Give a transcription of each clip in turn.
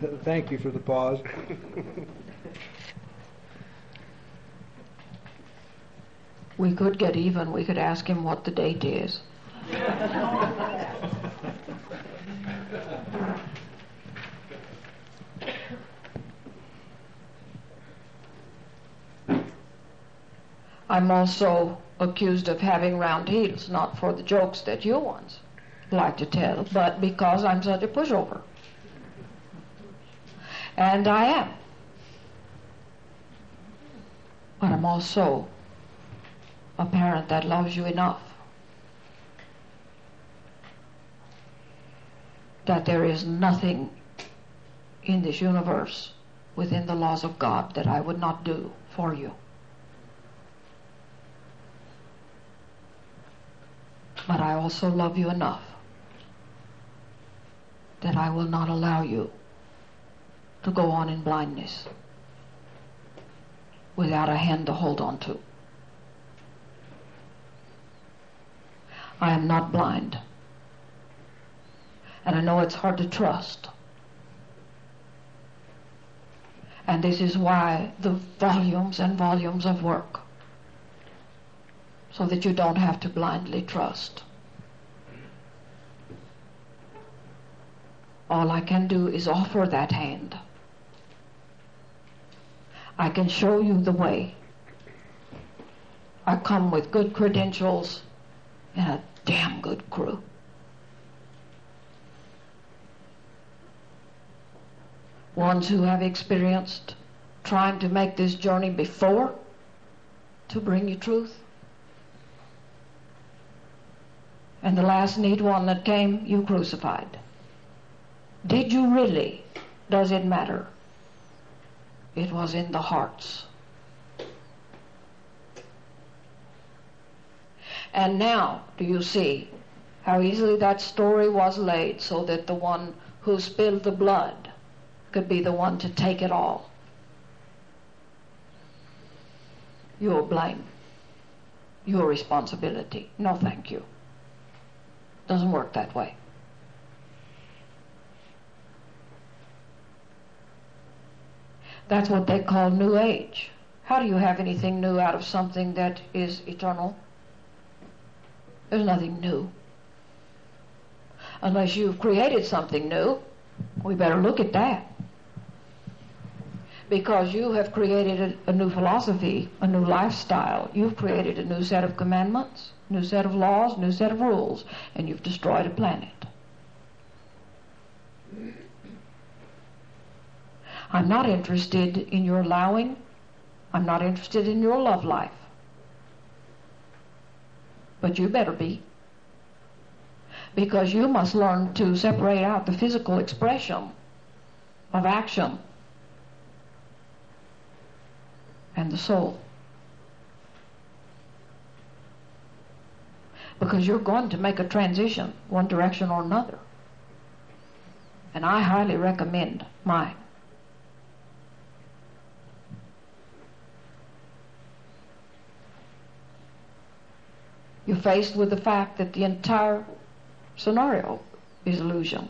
Thank you for the pause. We could get even. We could ask him what the date is. I'm also accused of having round heels, not for the jokes that you once like to tell, but because I'm such a pushover. And I am. But I'm also a parent that loves you enough that there is nothing in this universe within the laws of God that I would not do for you. But I also love you enough that I will not allow you to go on in blindness without a hand to hold on to. I am not blind. And I know it's hard to trust. And this is why the volumes and volumes of work, so that you don't have to blindly trust. All I can do is offer that hand. I can show you the way. I come with good credentials and a damn good crew. Ones who have experienced trying to make this journey before to bring you truth. And the last neat one that came, you crucified. Did you really? Does it matter? It was in the hearts. And now, do you see how easily that story was laid so that the one who spilled the blood could be the one to take it all? Your blame. Your responsibility. No, thank you. Doesn't work that way. That's what they call New Age. How do you have anything new out of something that is eternal? There's nothing new. Unless you've created something new, we better look at that. Because you have created a new philosophy, a new lifestyle. You've created a new set of commandments, new set of laws, new set of rules, and you've destroyed a planet. I'm not interested in your allowing. I'm not interested in your love life. But you better be. Because you must learn to separate out the physical expression of action and the soul. Because you're going to make a transition, one direction or another. And I highly recommend mine. You're faced with the fact that the entire scenario is illusion.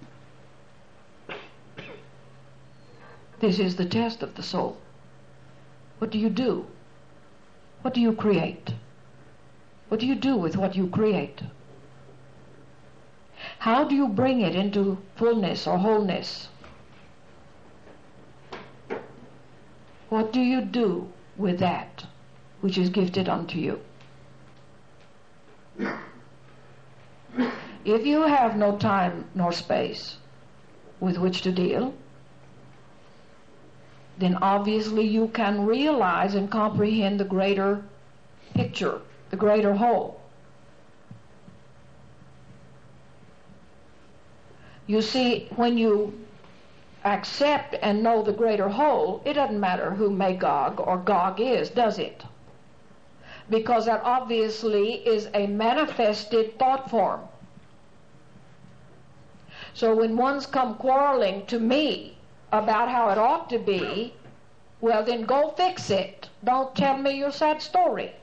This is the test of the soul. What do you do? What do you create? What do you do with what you create? How do you bring it into fullness or wholeness? What do you do with that which is gifted unto you? If you have no time nor space with which to deal, then obviously you can realize and comprehend the greater picture, the greater whole. You see, when you accept and know the greater whole, it doesn't matter who Magog or Gog is, does it? Because that obviously is a manifested thought form. So when one's come quarreling to me about how it ought to be, well then go fix it. Don't tell me your sad story.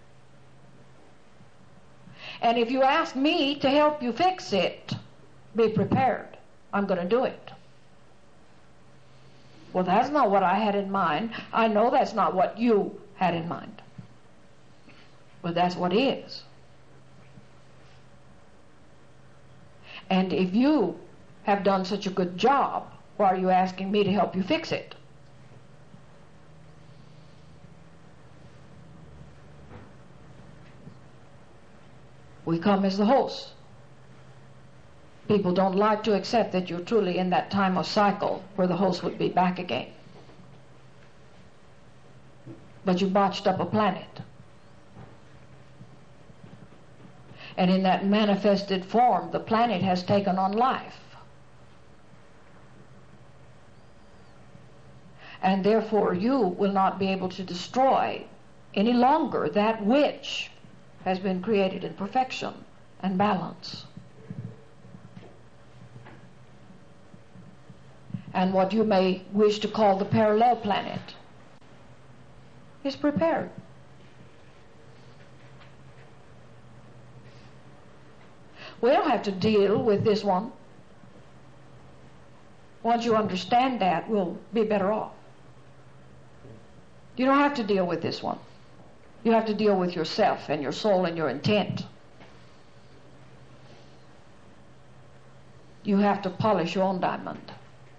And if you ask me to help you fix it, be prepared. I'm going to do it. Well, that's not what I had in mind. I know that's not what you had in mind. But that's what is. And if you have done such a good job, why are you asking me to help you fix it? We come as the host. People don't like to accept that you're truly in that time of cycle where the host would be back again. But you botched up a planet. And in that manifested form, the planet has taken on life. And therefore you will not be able to destroy any longer that which has been created in perfection and balance. And what you may wish to call the parallel planet is prepared. We don't have to deal with this one. Once you understand that, we'll be better off. You don't have to deal with this one. You have to deal with yourself and your soul and your intent. You have to polish your own diamond.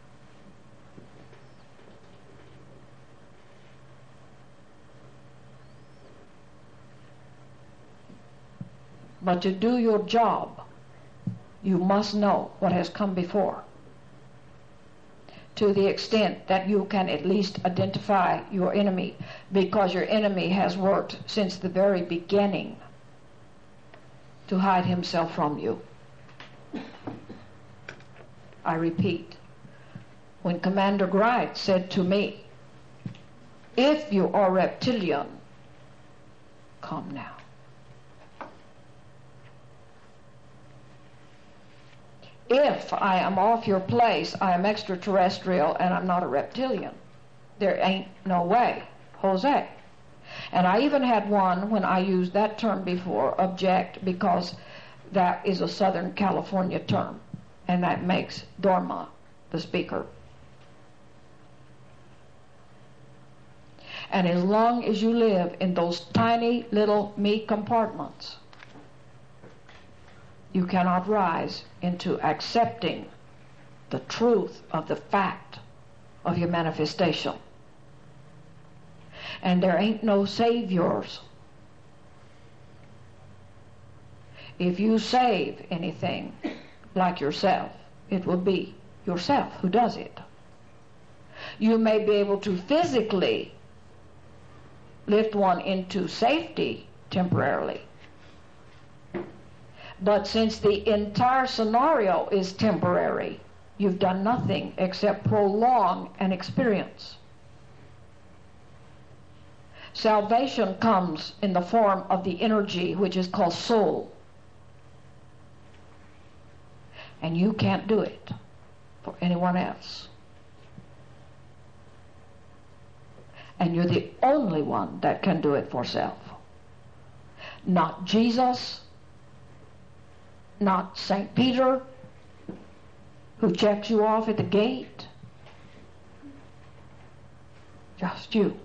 But to do your job, you must know what has come before, to the extent that you can at least identify your enemy, because your enemy has worked since the very beginning to hide himself from you. I repeat, when Commander Gright said to me, "If you are reptilian, come now." If I am off your place, I am extraterrestrial and I'm not a reptilian. There ain't no way, Jose. And I even had one, when I used that term before, object, because that is a Southern California term, and that makes Dorma the speaker. And as long as you live in those tiny little me compartments, you cannot rise into accepting the truth of the fact of your manifestation. And there ain't no saviors. If you save anything like yourself, it will be yourself who does it. You may be able to physically lift one into safety temporarily, but since the entire scenario is temporary, you've done nothing except prolong an experience. Salvation comes in the form of the energy which is called soul. And you can't do it for anyone else. And you're the only one that can do it for self. Not Jesus, not St. Peter, who checks you off at the gate. Just you.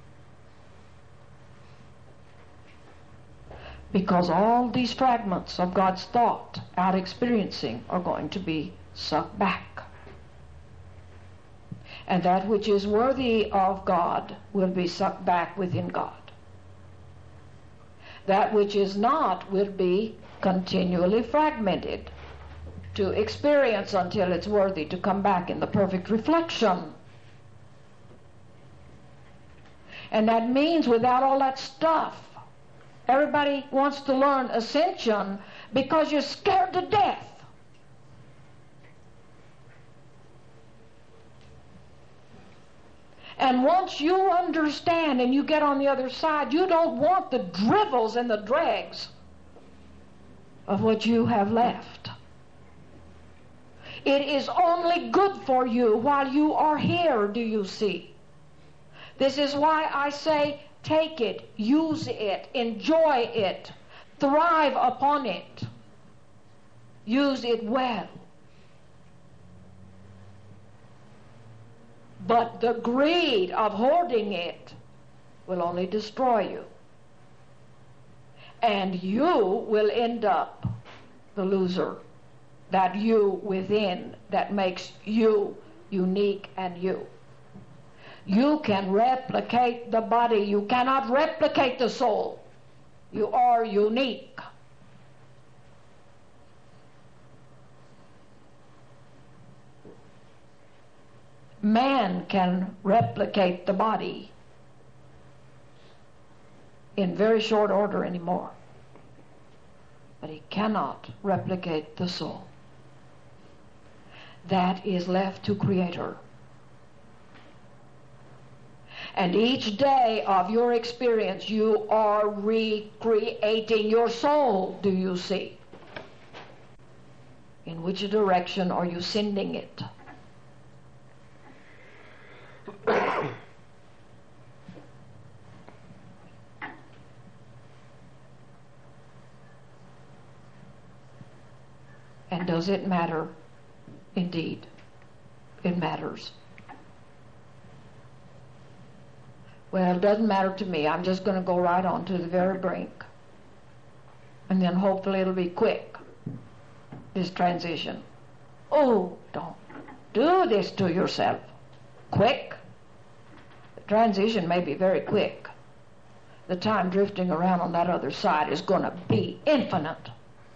Because all these fragments of God's thought out experiencing are going to be sucked back. And that which is worthy of God will be sucked back within God. That which is not will be continually fragmented to experience until it's worthy to come back in the perfect reflection. And that means without all that stuff. Everybody wants to learn ascension because you're scared to death. And once you understand and you get on the other side, you don't want the drivels and the dregs of what you have left. It is only good for you while you are here, do you see? This is why I say, take it, use it, enjoy it, thrive upon it. Use it well. But the greed of hoarding it will only destroy you. And you will end up the loser. That you within that makes you unique and you. You can replicate the body. You cannot replicate the soul. You are unique. Man can replicate the body in very short order anymore. But he cannot replicate the soul. That is left to Creator. And each day of your experience, you are recreating your soul, do you see? In which direction are you sending it? And does it matter? Indeed, it matters. Well, it doesn't matter to me. I'm just going to go right on to the very brink. And then hopefully it'll be quick, this transition. Oh, don't do this to yourself. Quick? The transition may be very quick. The time drifting around on that other side is going to be infinite.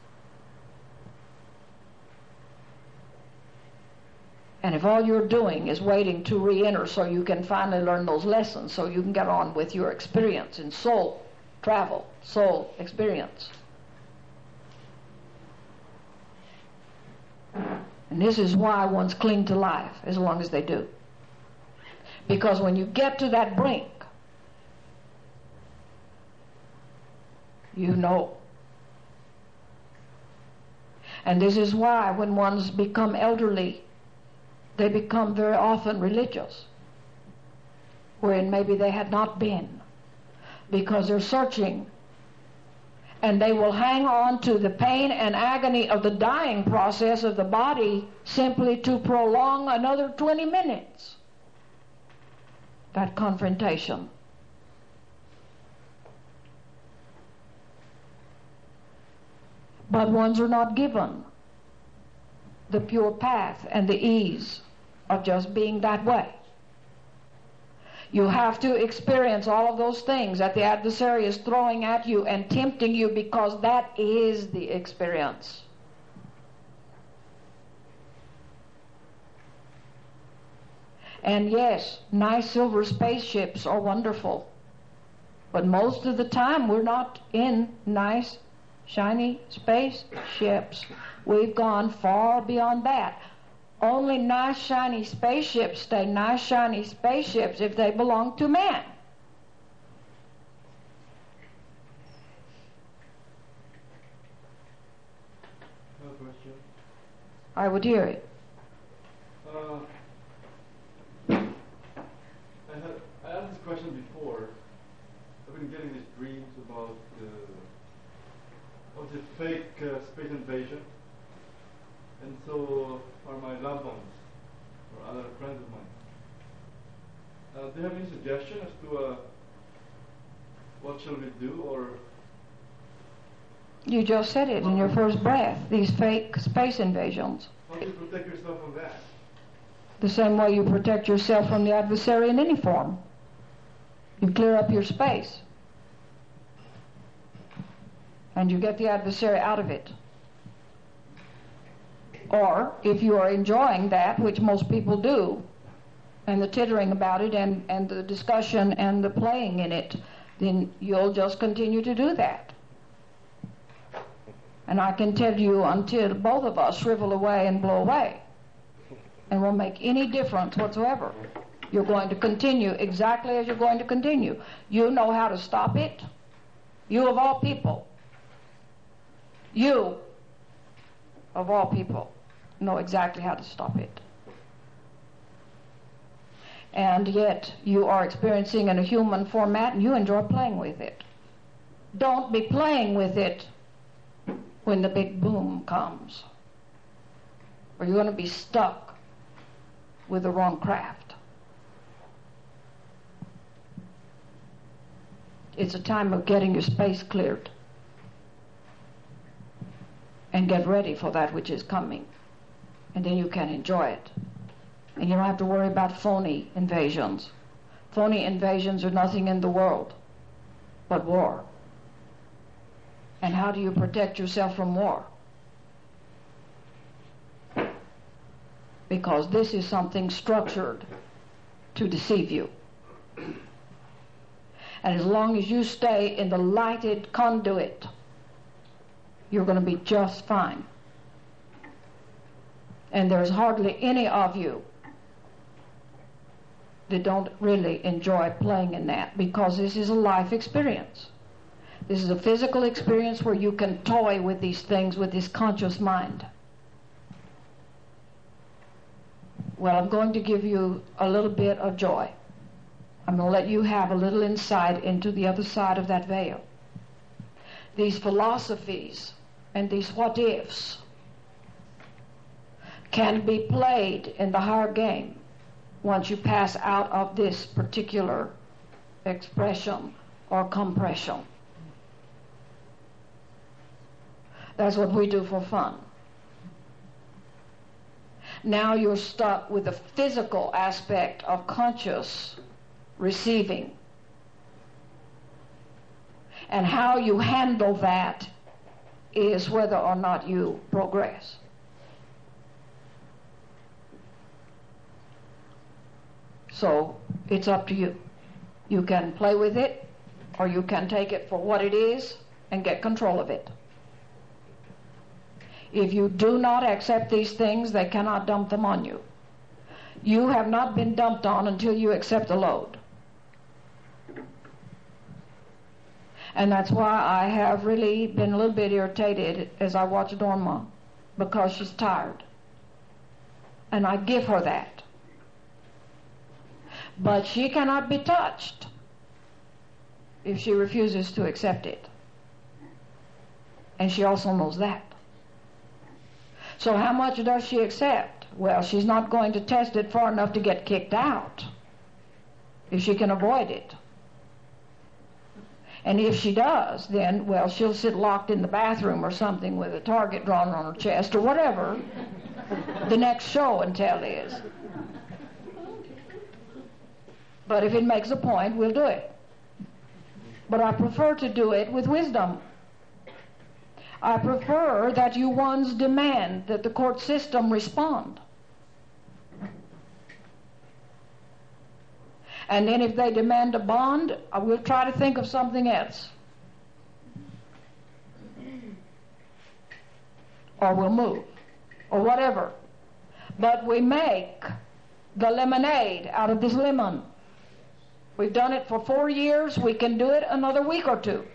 And if all you're doing is waiting to re-enter so you can finally learn those lessons, so you can get on with your experience in soul travel, soul experience. And this is why ones cling to life as long as they do. Because when you get to that brink, you know. And this is why when ones become elderly, they become very often religious, wherein maybe they had not been, because they're searching, and they will hang on to the pain and agony of the dying process of the body simply to prolong another 20 minutes, that confrontation. But ones are not given the pure path and the ease of just being that way. You have to experience all of those things that the adversary is throwing at you and tempting you, because that is the experience. And yes, nice silver spaceships are wonderful, but most of the time we're not in nice, shiny spaceships. We've gone far beyond that. Only nice, shiny spaceships stay nice, shiny spaceships if they belong to man. No question. I would hear it. I asked this question before. I've been getting these dreams about the fake space invasion. And so are my loved ones or other friends of mine. Do you have any suggestion as to what shall we do, or? You just said it in your first breath, these fake space invasions. How do you protect yourself from that? The same way you protect yourself from the adversary in any form. You clear up your space. And you get the adversary out of it. Or, if you are enjoying that, which most people do, and the tittering about it and the discussion and the playing in it, then you'll just continue to do that. And I can tell you, until both of us shrivel away and blow away, and won't make any difference whatsoever, you're going to continue exactly as you're going to continue. You know how to stop it. You of all people. You of all people know exactly how to stop it. And yet you are experiencing in a human format and you enjoy playing with it. Don't be playing with it when the big boom comes, or you're going to be stuck with the wrong craft. It's a time of getting your space cleared and get ready for that which is coming. And then you can enjoy it. And you don't have to worry about phony invasions. Phony invasions are nothing in the world but war. And how do you protect yourself from war? Because this is something structured to deceive you. And as long as you stay in the lighted conduit, you're going to be just fine. And there's hardly any of you that don't really enjoy playing in that, because this is a life experience. This is a physical experience where you can toy with these things with this conscious mind. Well, I'm going to give you a little bit of joy. I'm going to let you have a little insight into the other side of that veil. These philosophies and these what-ifs can be played in the higher game once you pass out of this particular expression or compression. That's what we do for fun. Now you're stuck with the physical aspect of conscious receiving. And how you handle that is whether or not you progress. So it's up to you. You can play with it, or you can take it for what it is and get control of it. If you do not accept these things, they cannot dump them on you. You have not been dumped on until you accept the load. And that's why I have really been a little bit irritated as I watch Norma, because she's tired. And I give her that. But she cannot be touched if she refuses to accept it. And she also knows that. So how much does she accept? Well, she's not going to test it far enough to get kicked out if she can avoid it. And if she does, then, well, she'll sit locked in the bathroom or something with a target drawn on her chest or whatever the next show and tell is. But if it makes a point, we'll do it. But I prefer to do it with wisdom. I prefer that you ones demand that the court system respond. And then if they demand a bond, I will try to think of something else. Or we'll move. Or whatever. But we make the lemonade out of this lemon. We've done it for 4 years. We can do it another week or two.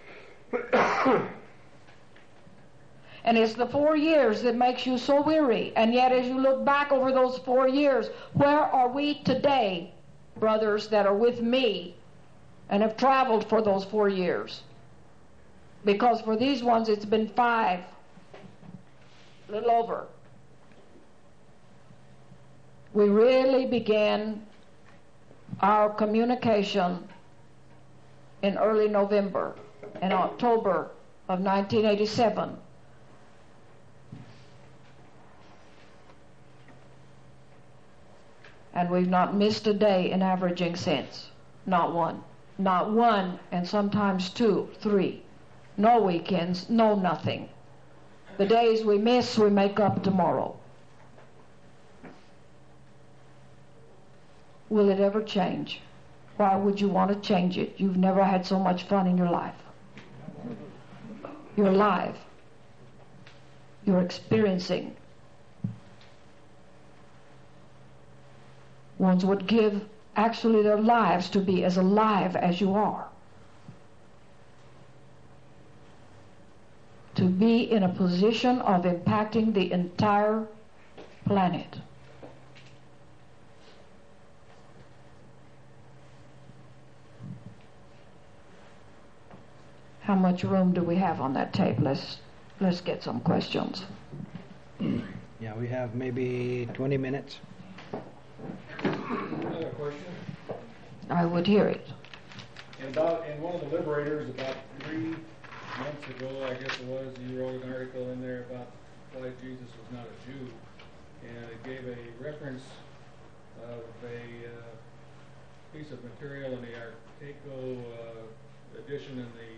And it's the 4 years that makes you so weary. And yet as you look back over those 4 years, where are we today, brothers that are with me and have traveled for those 4 years? Because for these ones it's been 5, a little over. We really began our communication in early November, in October of 1987. And we've not missed a day in averaging since. Not one. Not one, and sometimes 2, 3. No weekends, no nothing. The days we miss, we make up tomorrow. Will it ever change? Why would you want to change it? You've never had so much fun in your life. You're alive. You're experiencing. Ones would give actually their lives to be as alive as you are. To be in a position of impacting the entire planet. How much room do we have on that tape? Let's get some questions. Yeah, we have maybe 20 minutes. Another question? I would hear it. And one of the liberators, about 3 months ago, I guess it was, you wrote an article in there about why Jesus was not a Jew, and it gave a reference of a piece of material in the Arteco edition in the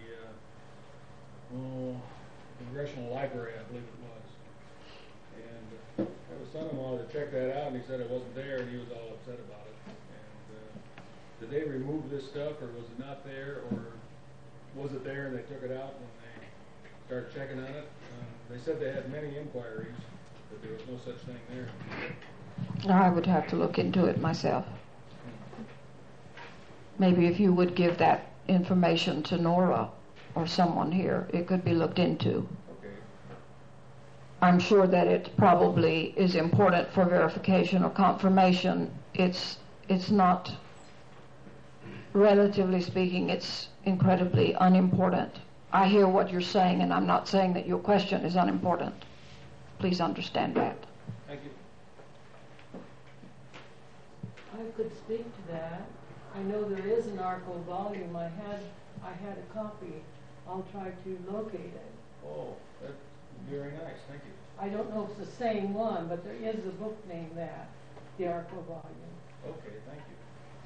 Congressional Library, I believe it was. And I have a son-in-law that checked that out, and he said it wasn't there, and he was all upset about it. And did they remove this stuff, or was it not there, or was it there and they took it out when they started checking on it? They said they had many inquiries, but there was no such thing there. I would have to look into it myself. Maybe if you would give that information to Nora or someone here, it could be looked into. Okay. I'm sure that it probably is important for verification or confirmation. It's not, relatively speaking, it's incredibly unimportant. I hear what you're saying, and I'm not saying that your question is unimportant. Please understand that. Thank you. I could speak to that. I know there is an ARCO volume. I had a copy. I'll try to locate it. Oh, that's very nice. Thank you. I don't know if it's the same one, but there is a book named that, the ARCO volume. Okay, thank you.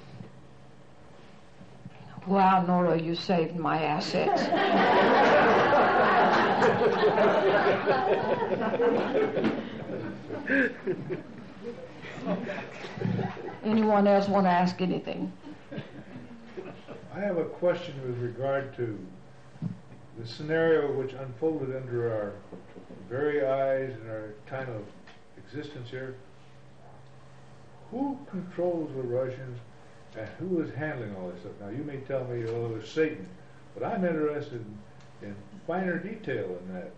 Wow, Nora, you saved my assets. Anyone else want to ask anything? I have a question with regard to the scenario which unfolded under our very eyes in our time of existence here. Who controls the Russians and who is handling all this stuff? Now, you may tell me, oh, there's Satan, but I'm interested in finer detail in that.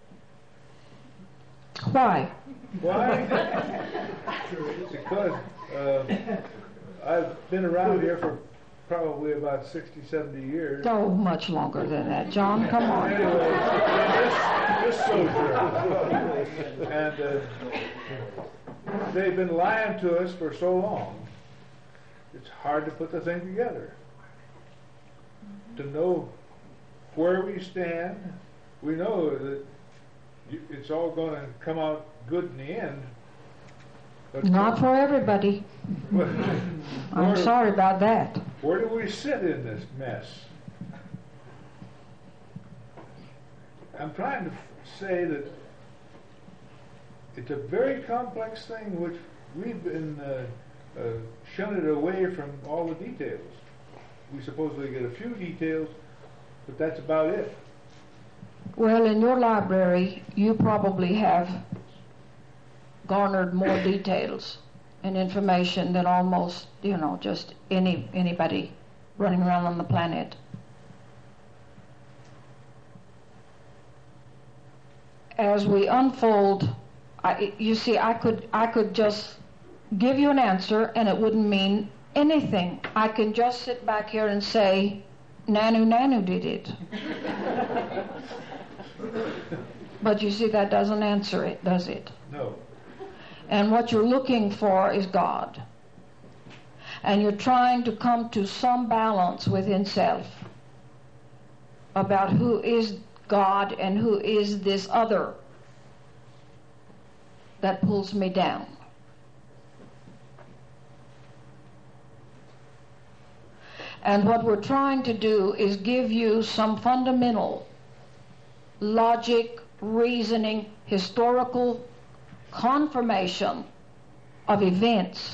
Why? Why? Because I've been around here for probably about 60, 70 years. Oh, much longer than that. John, come on. Anyway, this sojourn. And they've been lying to us for so long, it's hard to put the thing together. To know where we stand, we know that it's all going to come out good in the end. But Not for everybody. I'm sorry about that. Where do we sit in this mess? I'm trying to say that it's a very complex thing which we've been shunted away from all the details. We supposedly get a few details, but that's about it. Well, in your library, you probably have garnered more details and information than almost, just anybody running around on the planet. As we unfold, I could just give you an answer and it wouldn't mean anything. I can just sit back here and say, Nanu did it. But you see, that doesn't answer it, does it? No. And what you're looking for is God. And you're trying to come to some balance within self about who is God and who is this other that pulls me down. And what we're trying to do is give you some fundamental logic, reasoning, historical confirmation of events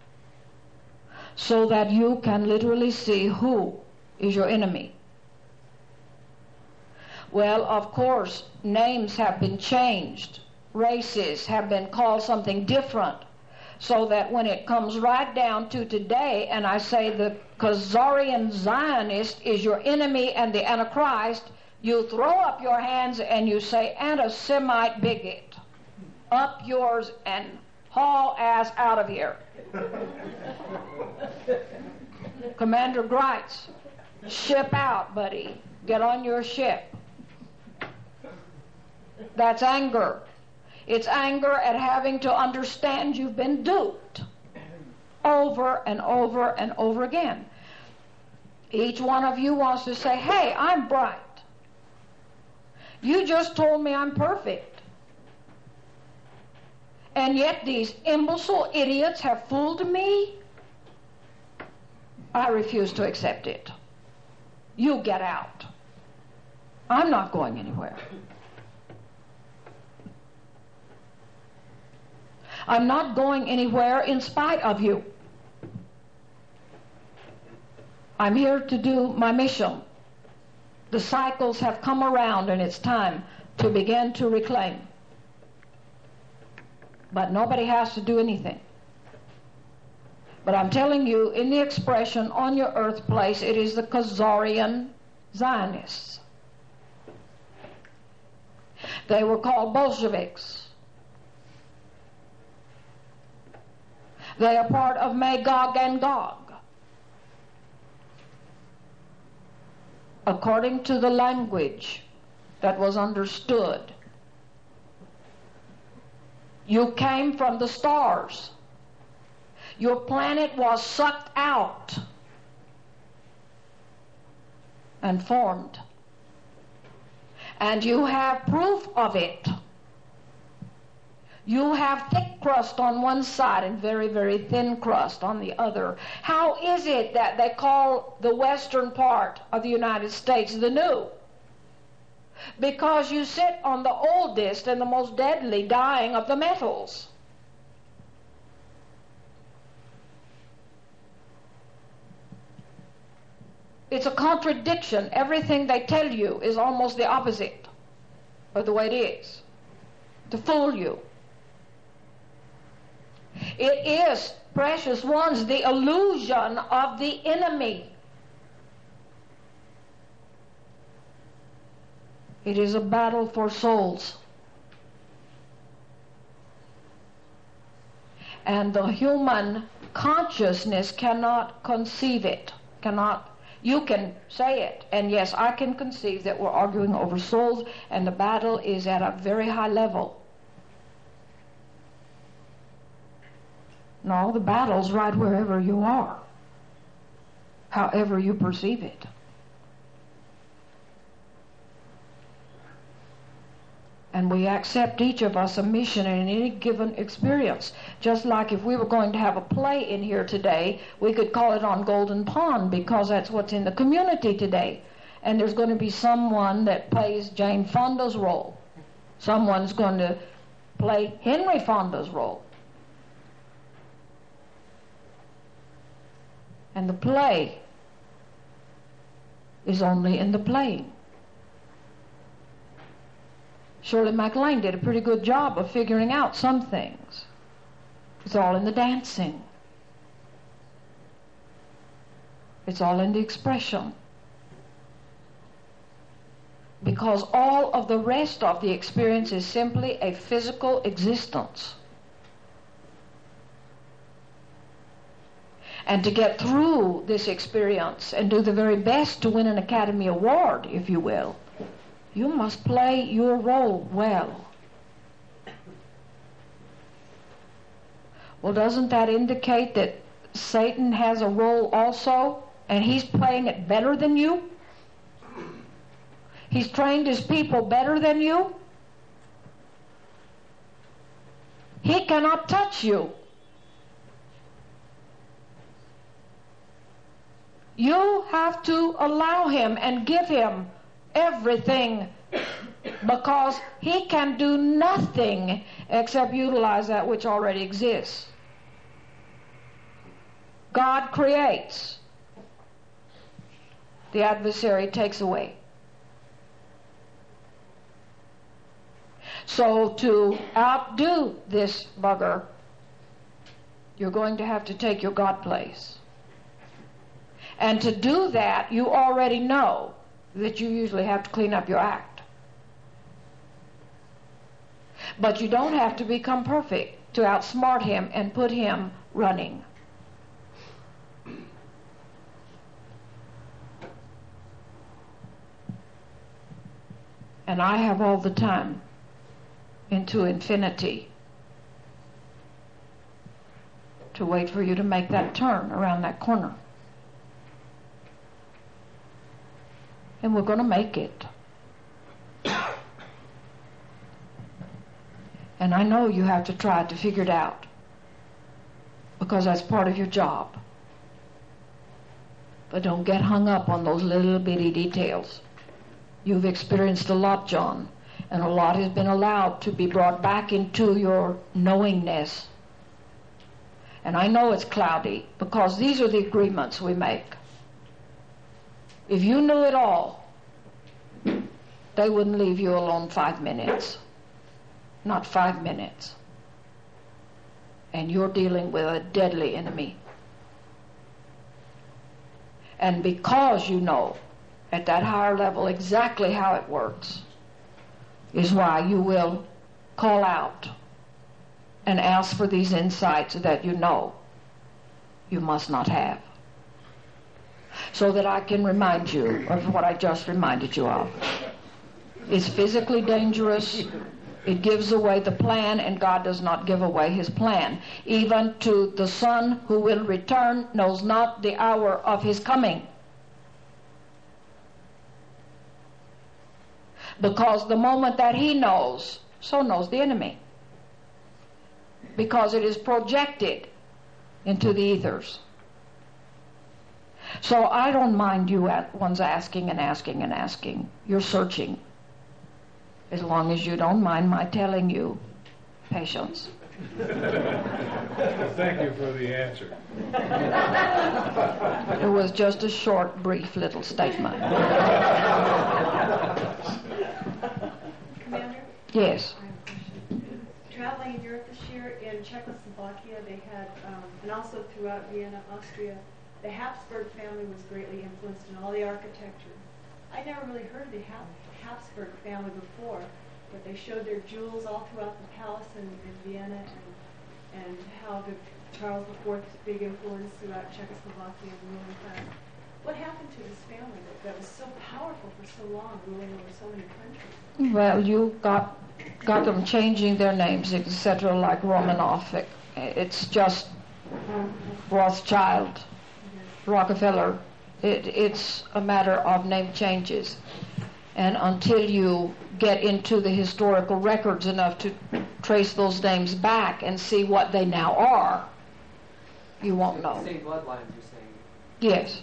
so that you can literally see who is your enemy. Well, of course, names have been changed. Races have been called something different, so that when it comes right down to today, and I say the Khazarian Zionist is your enemy and the Antichrist, you throw up your hands and you say, anti-Semite bigot, up yours and haul ass out of here. Commander Greitz, ship out, buddy. Get on your ship. That's anger. It's anger at having to understand you've been duped over and over and over again. Each one of you wants to say, hey, I'm bright. You just told me I'm perfect. And yet these imbecile idiots have fooled me? I refuse to accept it. You get out. I'm not going anywhere. I'm not going anywhere in spite of you. I'm here to do my mission. The cycles have come around and it's time to begin to reclaim. But nobody has to do anything. But I'm telling you, in the expression on your earth place, it is the Khazarian Zionists. They were called Bolsheviks. They are part of Magog and Gog. According to the language that was understood. You came from the stars. Your planet was sucked out and formed. And you have proof of it. You have thick crust on one side and very, very thin crust on the other. How is it that they call the western part of the United States the new? Because you sit on the oldest and the most deadly dying of the metals. It's a contradiction. Everything they tell you is almost the opposite of the way it is, to fool you. It is, precious ones, the illusion of the enemy. It is a battle for souls. And the human consciousness cannot conceive it. You can say it, and yes, I can conceive that we're arguing over souls, and the battle is at a very high level. No, the battle's right wherever you are, however you perceive it. And we accept each of us a mission in any given experience. Just like if we were going to have a play in here today, we could call it on Golden Pond because that's what's in the community today. And there's going to be someone that plays Jane Fonda's role. Someone's going to play Henry Fonda's role. And the play is only in the playing. Shirley MacLaine did a pretty good job of figuring out some things. It's all in the dancing. It's all in the expression. Because all of the rest of the experience is simply a physical existence. And to get through this experience and do the very best to win an Academy Award, if you will, you must play your role well. Well, doesn't that indicate that Satan has a role also, and he's playing it better than you? He's trained his people better than you? He cannot touch you. You have to allow him and give him everything, because he can do nothing except utilize that which already exists. God creates. The adversary takes away. So to outdo this bugger, you're going to have to take your God place. And to do that, you already know that you usually have to clean up your act. But you don't have to become perfect to outsmart him and put him running. And I have all the time into infinity to wait for you to make that turn around that corner. and we're going to make it. And I know you have to try to figure it out, because that's part of your job. But don't get hung up on those little bitty details. You've experienced a lot, John, and a lot has been allowed to be brought back into your knowingness. And I know it's cloudy, because these are the agreements we make. If you knew it all, they wouldn't leave you alone 5 minutes. Not 5 minutes. And you're dealing with a deadly enemy. And because you know at that higher level exactly how it works, is why you will call out and ask for these insights that you know you must not have, so that I can remind you of what I just reminded you of. It's physically dangerous. It gives away the plan, and God does not give away his plan. Even to the Son who will return knows not the hour of his coming. Because the moment that he knows, so knows the enemy. Because it is projected into the ethers. So I don't mind you ones asking and asking and asking. You're searching. As long as you don't mind my telling you, patience. Thank you for the answer. It was just a short, brief little statement. Commander? Yes. I have a question. Traveling in Europe this year, in Czechoslovakia, they had, and also throughout Vienna, Austria, the Habsburg family was greatly influenced in all the architecture. I never really heard of the Habsburg family before, but they showed their jewels all throughout the palace in Vienna, and how the Charles IV's big influence throughout Czechoslovakia and ruling class. What happened to this family that was so powerful for so long, ruling over so many countries? Well, you got them changing their names, etc., like Romanov. It's just Rothschild, Rockefeller. It's a matter of name changes. And until you get into the historical records enough to trace those names back and see what they now are, you won't know. Same bloodlines, you're saying? Yes.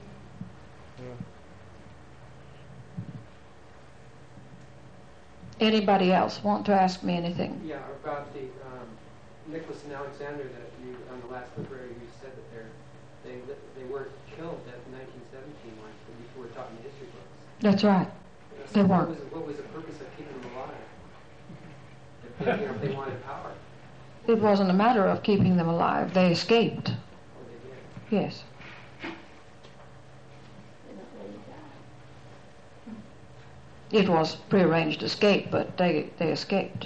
Anybody else want to ask me anything? Yeah, about the Nicholas and Alexander that you, on the last library, you said that they weren't killed at 1917, like before we're talking history books. That's right. So They weren't. What was the purpose of keeping them alive? If they wanted power. It wasn't a matter of keeping them alive. They escaped. Oh, they did. Yes. It was prearranged escape, but they escaped.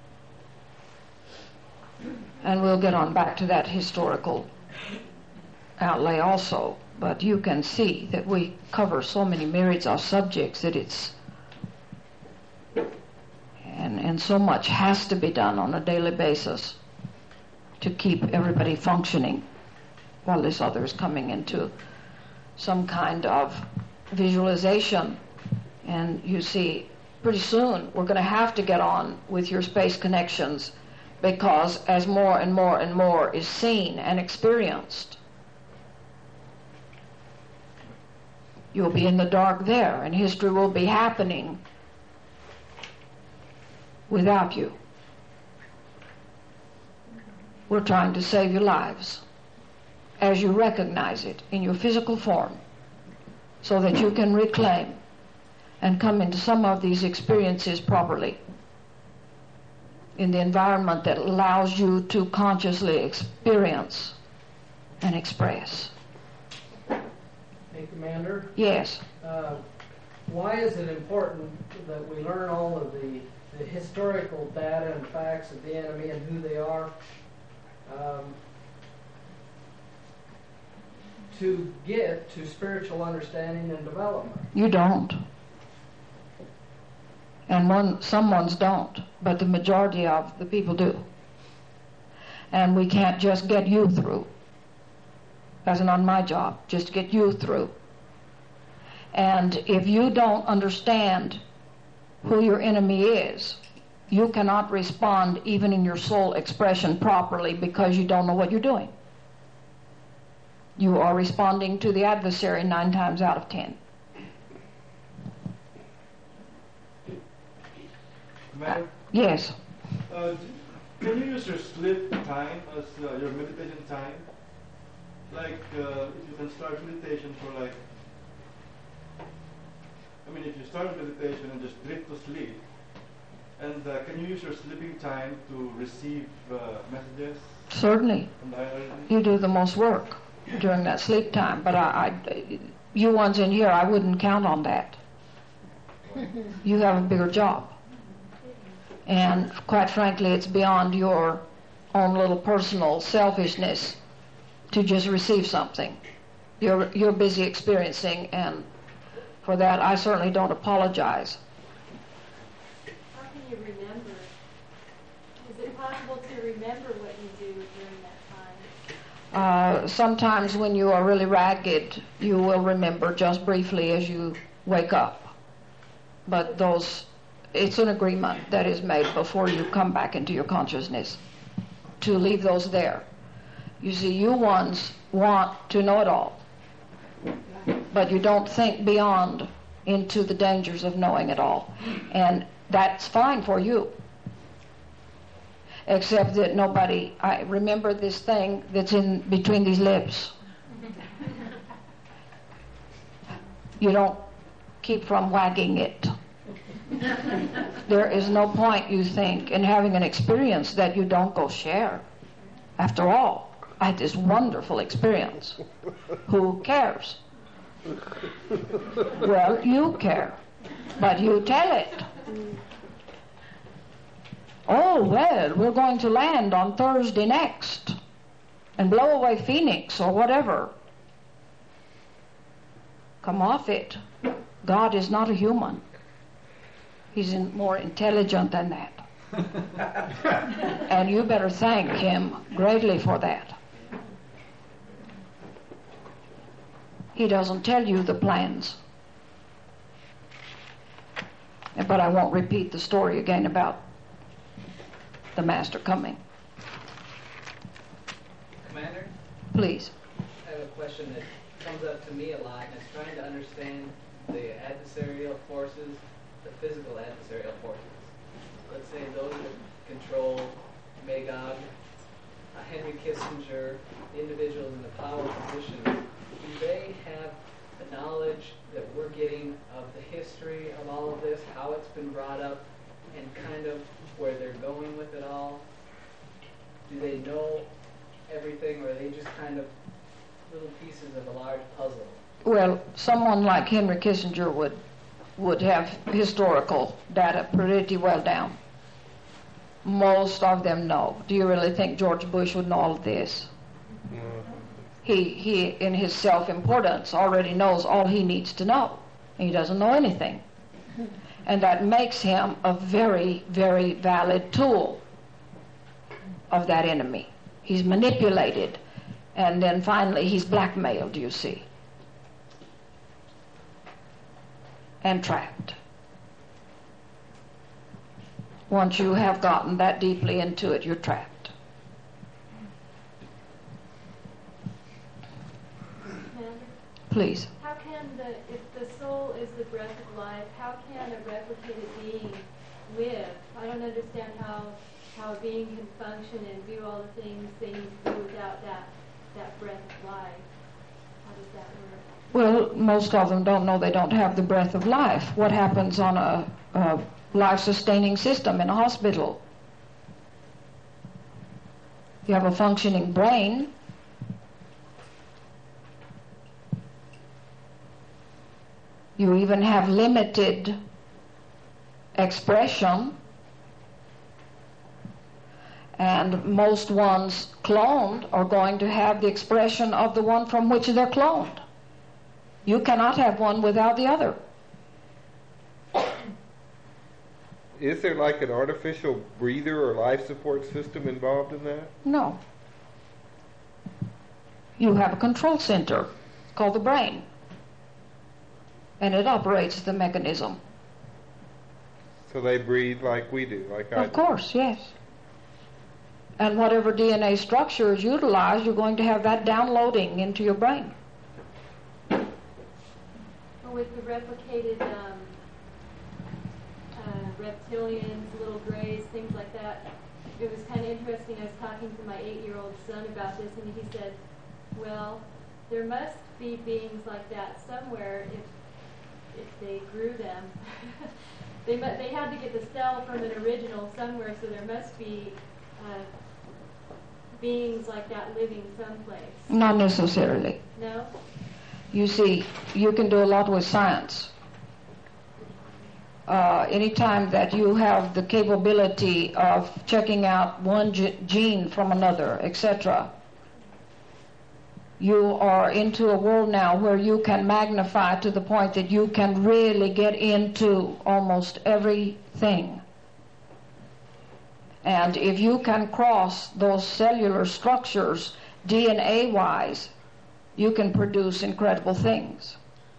And we'll get on back to that historical outlay also. But you can see that we cover so many myriads of subjects that it's... And so much has to be done on a daily basis to keep everybody functioning while this other is coming into some kind of visualization. And you see, pretty soon we're going to have to get on with your space connections, because as more and more and more is seen and experienced, you'll be in the dark there, and history will be happening without you. We're trying to save your lives as you recognize it in your physical form, so that you can reclaim and come into some of these experiences properly in the environment that allows you to consciously experience and express. Hey, Commander, Yes. why is it important that we learn all of the historical data and facts of the enemy and who they are to get to spiritual understanding and development? You don't. And some ones don't, but the majority of the people do. And we can't just get you through. That's not my job, just to get you through. And if you don't understand who your enemy is, you cannot respond even in your soul expression properly because you don't know what you're doing. You are responding to the adversary 9 times out of 10. Madam, Yes. can you use your sleep time as your meditation time? Like, if you can start meditation for like, if you start meditation and just drift to sleep, and can you use your sleeping time to receive messages? Certainly. From the higher energy? You do the most work during that sleep time, but you ones in here, I wouldn't count on that. You have a bigger job. And quite frankly, it's beyond your own little personal selfishness to just receive something. You're busy experiencing, and for that I certainly don't apologize. How can you remember? Is it possible to remember what you do during that time? Sometimes when you are really ragged, you will remember just briefly as you wake up. But it's an agreement that is made before you come back into your consciousness to leave those there. You see, you ones want to know it all, but you don't think beyond into the dangers of knowing it all. And that's fine for you. Except that I remember this thing that's in between these lips. You don't keep from wagging it. There is no point, you think, in having an experience that you don't go share. After all, I had this wonderful experience. Who cares? Well, you care, but you tell it. Oh, well, we're going to land on Thursday next and blow away Phoenix or whatever. Come off it. God is not a human. He's more intelligent than that. And you better thank him greatly for that. He doesn't tell you the plans. But I won't repeat the story again about the master coming. Commander? Please. I have a question that comes up to me a lot, and it's trying to understand the adversarial forces, the physical adversarial forces. Let's say those that control Magog, Henry Kissinger, individuals in the power positions, do they have the knowledge that we're getting of the history of all of this, how it's been brought up, and kind of where they're going with it all? Do they know everything, or are they just kind of little pieces of a large puzzle? Well, someone like Henry Kissinger would have historical data pretty well down. Most of them know. Do you really think George Bush would know all of this? He in his self-importance, already knows all he needs to know. He doesn't know anything. And that makes him a very, very valid tool of that enemy. He's manipulated, and then finally he's blackmailed, you see, and trapped. Once you have gotten that deeply into it, you're trapped. Please. How can if the soul is the breath of life, how can a replicated being live? I don't understand how a being can function and do all the things they need to do without that breath of life. How does that work? Well, most of them don't know they don't have the breath of life. What happens on a life-sustaining system in a hospital? You have a functioning brain. You even have limited expression. And most ones cloned are going to have the expression of the one from which they're cloned. You cannot have one without the other. Is there like an artificial breather or life support system involved in that? No. You have a control center called the brain. and it operates the mechanism. So they breathe like we do, like I do. Of course, yes. And whatever DNA structure is utilized, you're going to have that downloading into your brain. Well, with the replicated reptilians, little grays, things like that, it was kind of interesting. I was talking to my 8-year-old son about this, and he said, well, there must be beings like that somewhere if they grew them. They had to get the cell from an original somewhere, so there must be beings like that living someplace. Not necessarily. No? You see, you can do a lot with science. Anytime that you have the capability of checking out one gene from another, etc., you are into a world now where you can magnify to the point that you can really get into almost everything. And if you can cross those cellular structures DNA-wise, you can produce incredible things.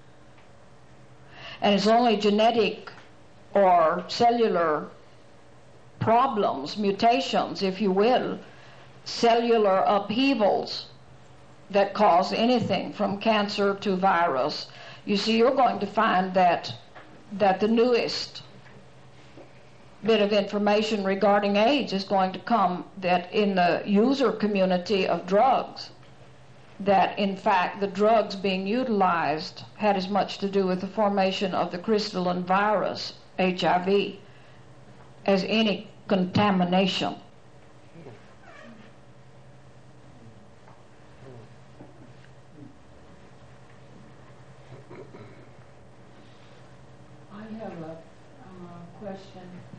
And it's only genetic or cellular problems, mutations, if you will, cellular upheavals that cause anything from cancer to virus. You see, you're going to find that the newest bit of information regarding AIDS is going to come that in the user community of drugs, that in fact the drugs being utilized had as much to do with the formation of the crystalline virus, HIV, as any contamination. I have a question.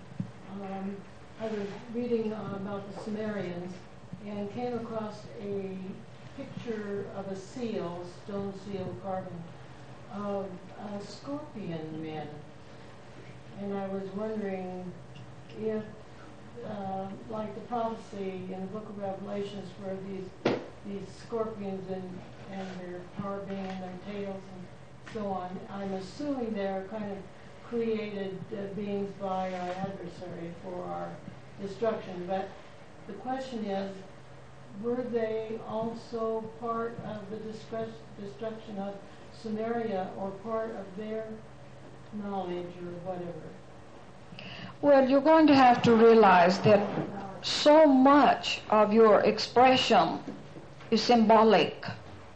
I was reading about the Sumerians and came across a picture of a seal, stone seal carving, of scorpion men. And I was wondering if, like the prophecy in the book of Revelations, where these scorpions and their power being in their tails and so on, I'm assuming they're kind of created beings by our adversary for our destruction. But the question is, were they also part of the destruction of Samaria, or part of their knowledge or whatever? Well, you're going to have to realize that so much of your expression is symbolic.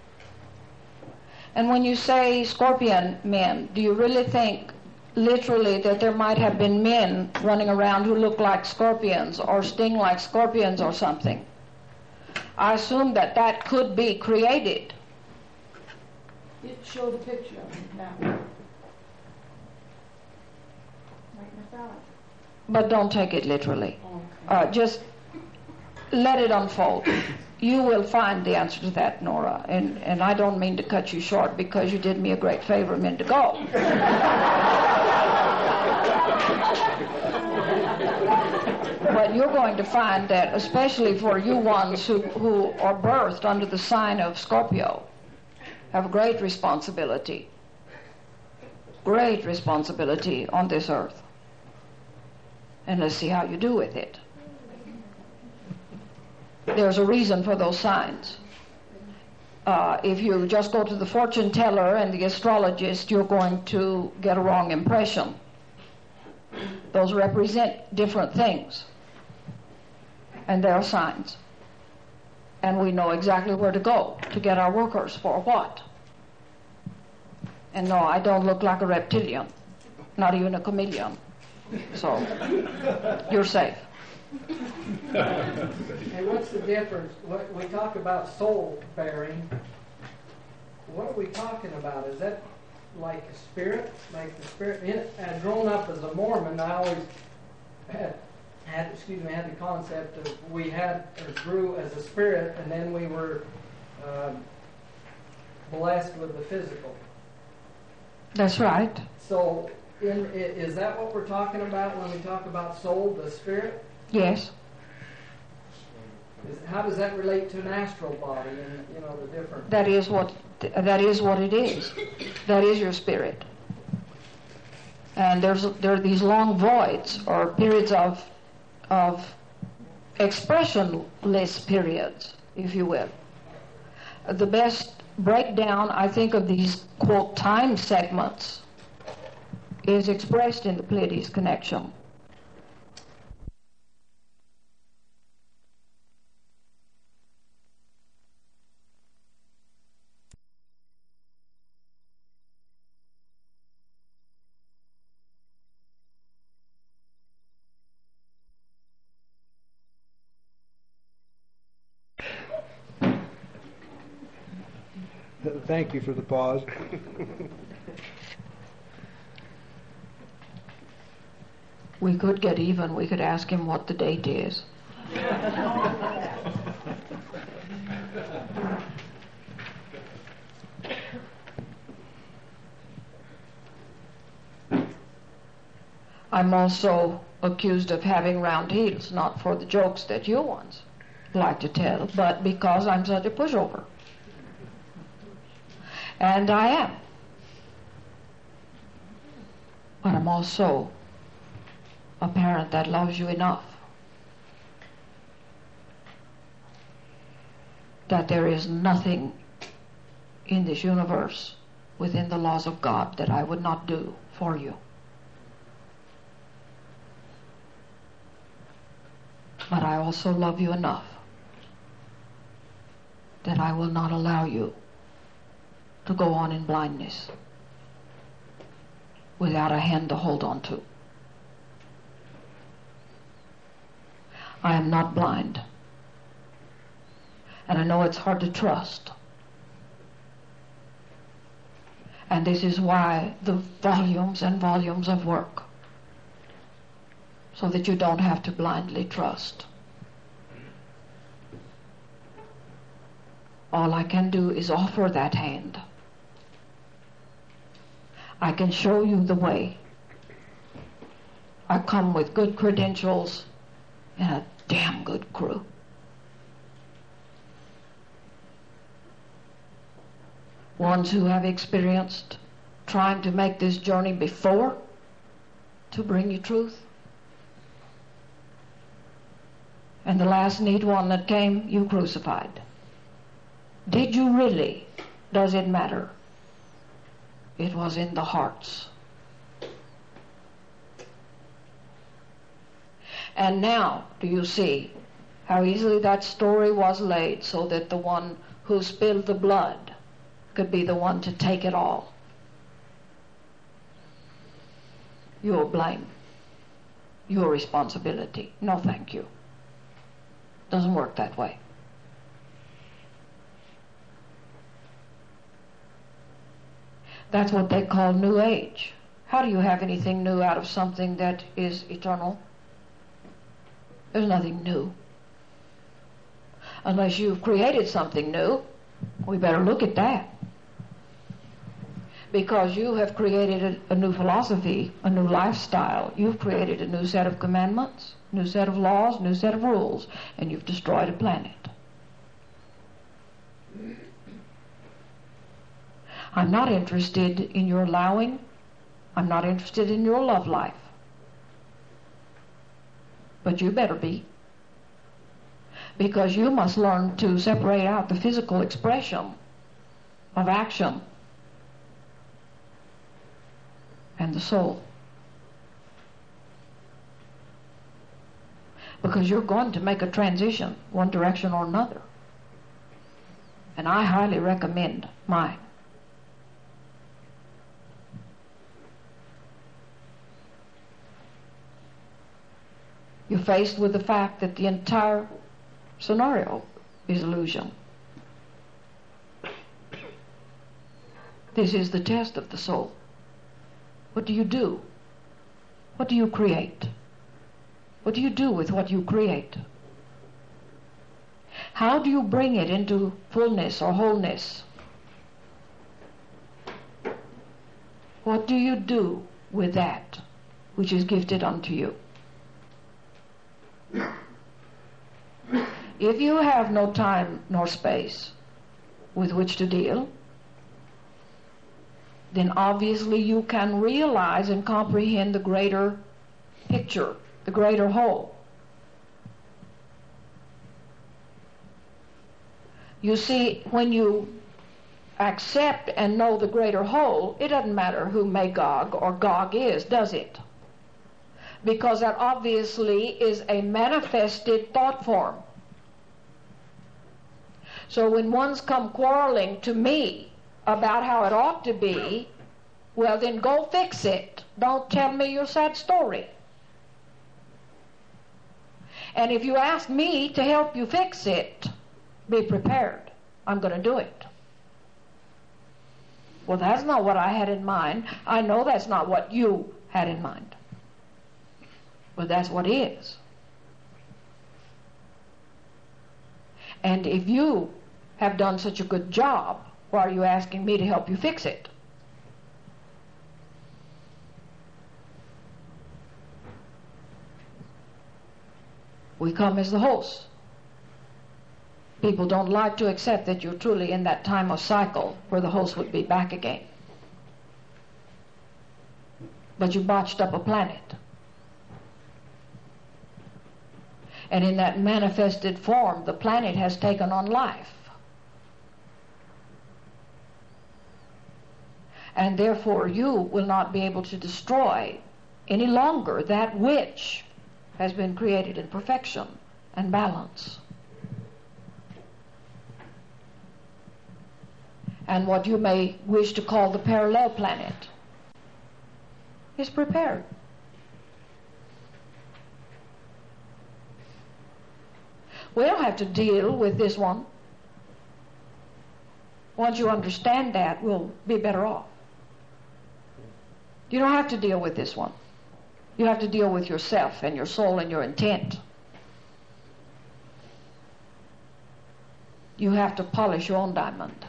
And when you say scorpion men, do you really think literally that there might have been men running around who look like scorpions or sting like scorpions or something? I assume that could be created. It showed a picture of it now. But don't take it literally. Okay. Just let it unfold. You will find the answer to that, Nora. And I don't mean to cut you short because you did me a great favor a minute ago. But you're going to find that, especially for you ones who are birthed under the sign of Scorpio, have a great responsibility. Great responsibility on this earth. And let's see how you do with it. There's a reason for those signs. If you just go to the fortune teller and the astrologist, you're going to get a wrong impression. Those represent different things. And there are signs. And we know exactly where to go to get our workers for what. And no, I don't look like a reptilian, not even a chameleon. So, you're safe. And what's the difference? What we talk about soul bearing, what are we talking about? Is that like a spirit? Like the spirit? And growing up as a Mormon, I always had the concept of we had or grew as a spirit, and then we were blessed with the physical. That's right. So, is that what we're talking about when we talk about soul, the spirit? Yes. How does that relate to an astral body and the different? That is what it is. That is your spirit. And there are these long voids or periods of expressionless periods, if you will. The best breakdown, I think, of these, quote, time segments is expressed in the Pleiades connection. Thank you for the pause. We could get even. We could ask him what the date is. I'm also accused of having round heels, not for the jokes that you ones like to tell, but because I'm such a pushover. And I am. But I'm also a parent that loves you enough that there is nothing in this universe within the laws of God that I would not do for you. But I also love you enough that I will not allow you to go on in blindness without a hand to hold on to. I am not blind. And I know it's hard to trust. And this is why the volumes and volumes of work, so that you don't have to blindly trust. All I can do is offer that hand. I can show you the way. I come with good credentials and a damn good crew. Ones who have experienced trying to make this journey before to bring you truth. And the last neat one that came, you crucified. Did you really? Does it matter? It was in the hearts. And now, do you see how easily that story was laid so that the one who spilled the blood could be the one to take it all? Your blame. Your responsibility. No, thank you. Doesn't work that way. That's what they call New Age. How do you have anything new out of something that is eternal? There's nothing new. Unless you've created something new, we better look at that. Because you have created a new philosophy, a new lifestyle. You've created a new set of commandments, new set of laws, new set of rules, and you've destroyed a planet. I'm not interested in your allowing. I'm not interested in your love life. But you better be. Because you must learn to separate out the physical expression of action and the soul. Because you're going to make a transition, one direction or another. And I highly recommend mine. You're faced with the fact that the entire scenario is illusion. This is the test of the soul. What do you do? What do you create? What do you do with what you create? How do you bring it into fullness or wholeness? What do you do with that which is gifted unto you? If you have no time nor space with which to deal, then obviously you can realize and comprehend the greater picture, the greater whole. You see, when you accept and know the greater whole, it doesn't matter who Magog or Gog is, does it? Because that obviously is a manifested thought form. So when one's come quarreling to me about how it ought to be, well then go fix it. Don't tell me your sad story. And if you ask me to help you fix it, be prepared. I'm going to do it. Well, that's not what I had in mind. I know that's not what you had in mind. But that's what is. And if you have done such a good job, why are you asking me to help you fix it? We come as the host. People don't like to accept that you're truly in that time of cycle where the host would be back again. But you botched up a planet. And in that manifested form, the planet has taken on life. And therefore you will not be able to destroy any longer that which has been created in perfection and balance. And what you may wish to call the parallel planet is prepared. We don't have to deal with this one. Once you understand that, we'll be better off. You don't have to deal with this one. You have to deal with yourself and your soul and your intent. You have to polish your own diamond.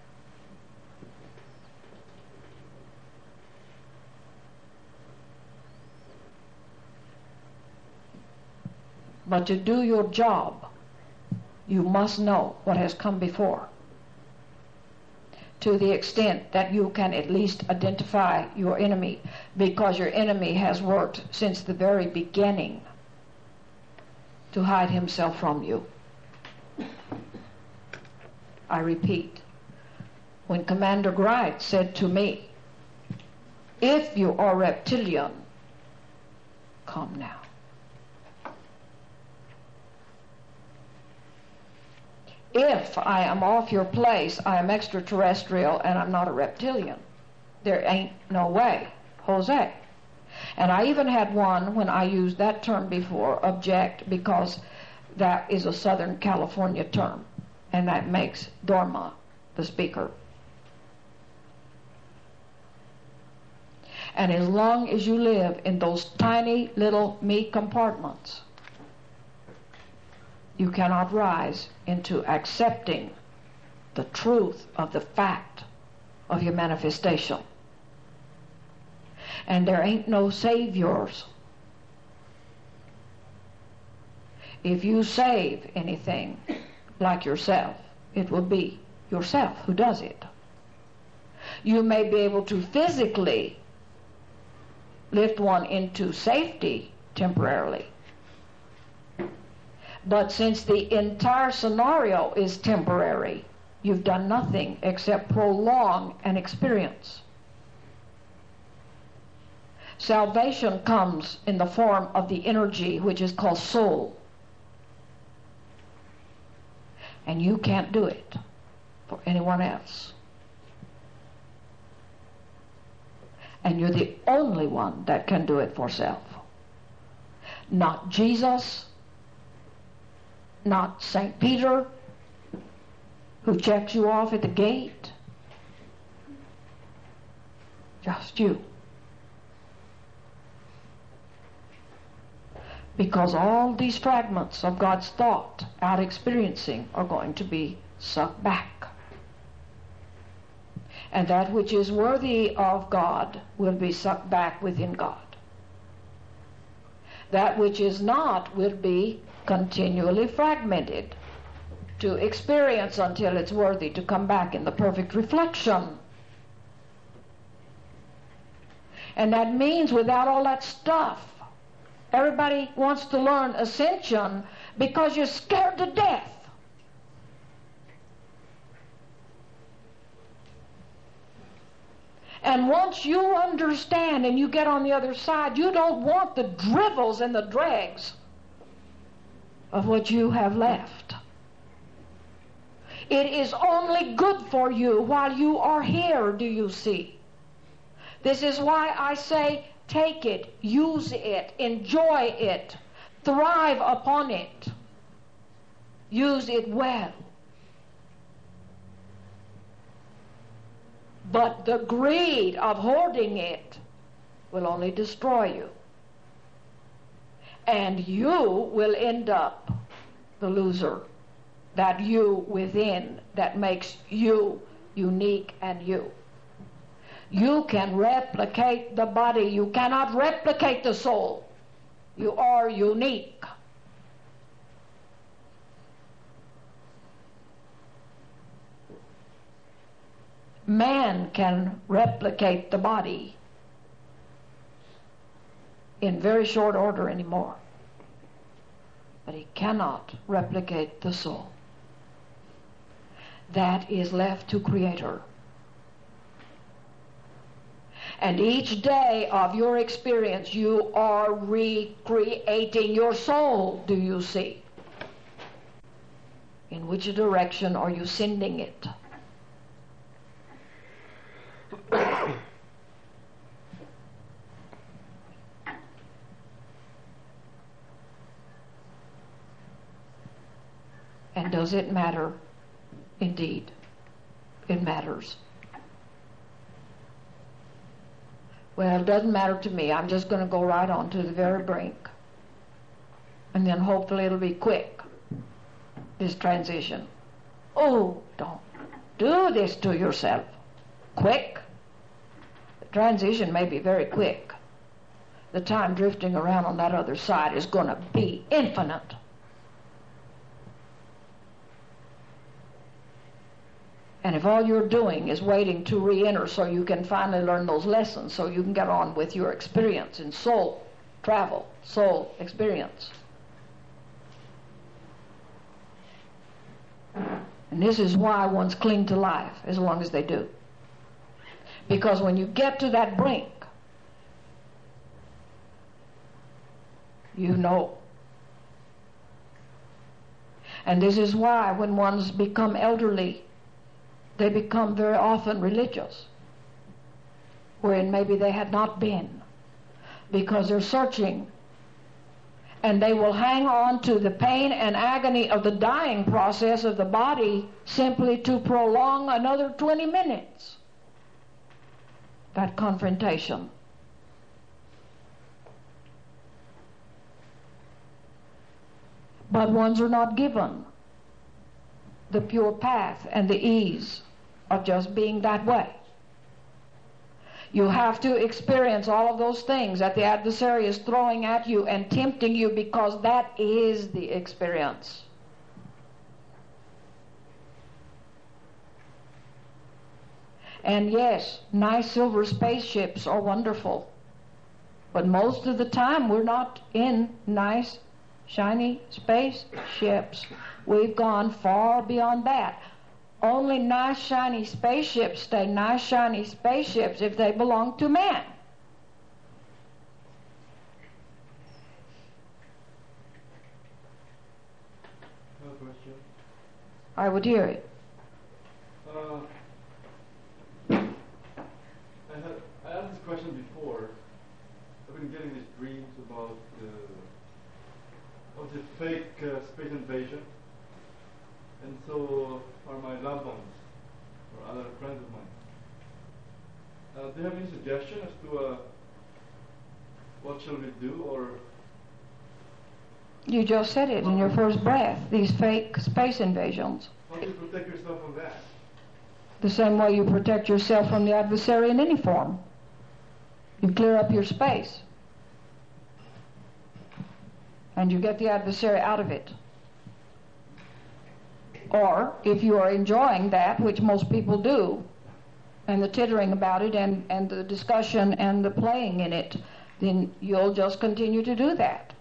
But to do your job, you must know what has come before, to the extent that you can at least identify your enemy, because your enemy has worked since the very beginning to hide himself from you. I repeat, when Commander Gright said to me, "If you are reptilian, come now." If I am off your place, I am extraterrestrial and I'm not a reptilian. There ain't no way, Jose. And I even had one, when I used that term before, object, because that is a Southern California term, and that makes Dorma the speaker. And as long as you live in those tiny little me compartments, you cannot rise into accepting the truth of the fact of your manifestation. And there ain't no saviors. If you save anything like yourself, it will be yourself who does it. You may be able to physically lift one into safety temporarily. But since the entire scenario is temporary, you've done nothing except prolong an experience. Salvation comes in the form of the energy which is called soul. And you can't do it for anyone else. And you're the only one that can do it for self. Not Jesus, not St. Peter, who checks you off at the gate. Just you. Because all these fragments of God's thought out experiencing are going to be sucked back. And that which is worthy of God will be sucked back within God. That which is not will be continually fragmented to experience until it's worthy to come back in the perfect reflection And that means without all that stuff. Everybody wants to learn ascension because you're scared to death. And once you understand and you get on the other side, you don't want the drivels and the dregs of what you have left. It is only good for you while you are here, do you see? This is why I say take it, use it, enjoy it, thrive upon it, use it well. But the greed of hoarding it will only destroy you. And you will end up the loser. That you within that makes you unique and you. You can replicate the body. You cannot replicate the soul. You are unique. Man can replicate the body in very short order anymore. But he cannot replicate the soul. That is left to Creator. And each day of your experience, you are recreating your soul, do you see? In which direction are you sending it? And does it matter? Indeed, it matters. Well, it doesn't matter to me. I'm just going to go right on to the very brink. And then hopefully it'll be quick, this transition. Oh, don't do this to yourself. Quick? The transition may be very quick. The time drifting around on that other side is going to be infinite. And if all you're doing is waiting to re-enter so you can finally learn those lessons, so you can get on with your experience in soul travel, soul experience. And this is why ones cling to life as long as they do. Because when you get to that brink, you know. And this is why when ones become elderly, they become very often religious, wherein maybe they had not been, because they're searching, and they will hang on to the pain and agony of the dying process of the body simply to prolong another 20 minutes, that confrontation. But ones are not given the pure path and the ease of just being that way. You have to experience all of those things that the adversary is throwing at you and tempting you, because that is the experience. And yes, nice silver spaceships are wonderful, but most of the time we're not in nice shiny spaceships. We've gone far beyond that. Only nice shiny spaceships stay nice shiny spaceships if they belong to man. No question. I would hear it. I asked this question before. I've been getting these dreams about of the fake space invasion, and so are my loved ones or other friends of mine. Do you have any suggestion as to what shall we do, or? You just said it in your first breath, these fake space invasions. How do you protect yourself from that? The same way you protect yourself from the adversary in any form. You clear up your space. And you get the adversary out of it. Or, if you are enjoying that, which most people do, and the tittering about it and the discussion and the playing in it, then you'll just continue to do that.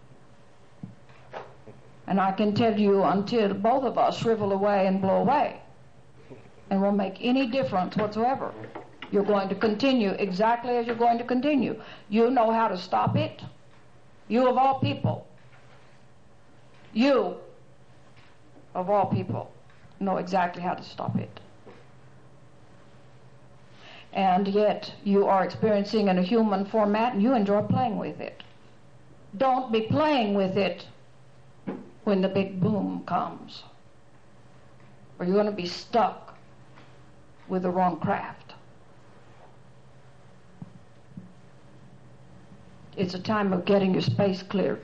And I can tell you, until both of us shrivel away and blow away and won't make any difference whatsoever, you're going to continue exactly as you're going to continue. You know how to stop it. You of all people. You of all people know exactly how to stop it. And yet you are experiencing in a human format and you enjoy playing with it. Don't be playing with it when the big boom comes, or you're going to be stuck with the wrong craft. It's a time of getting your space cleared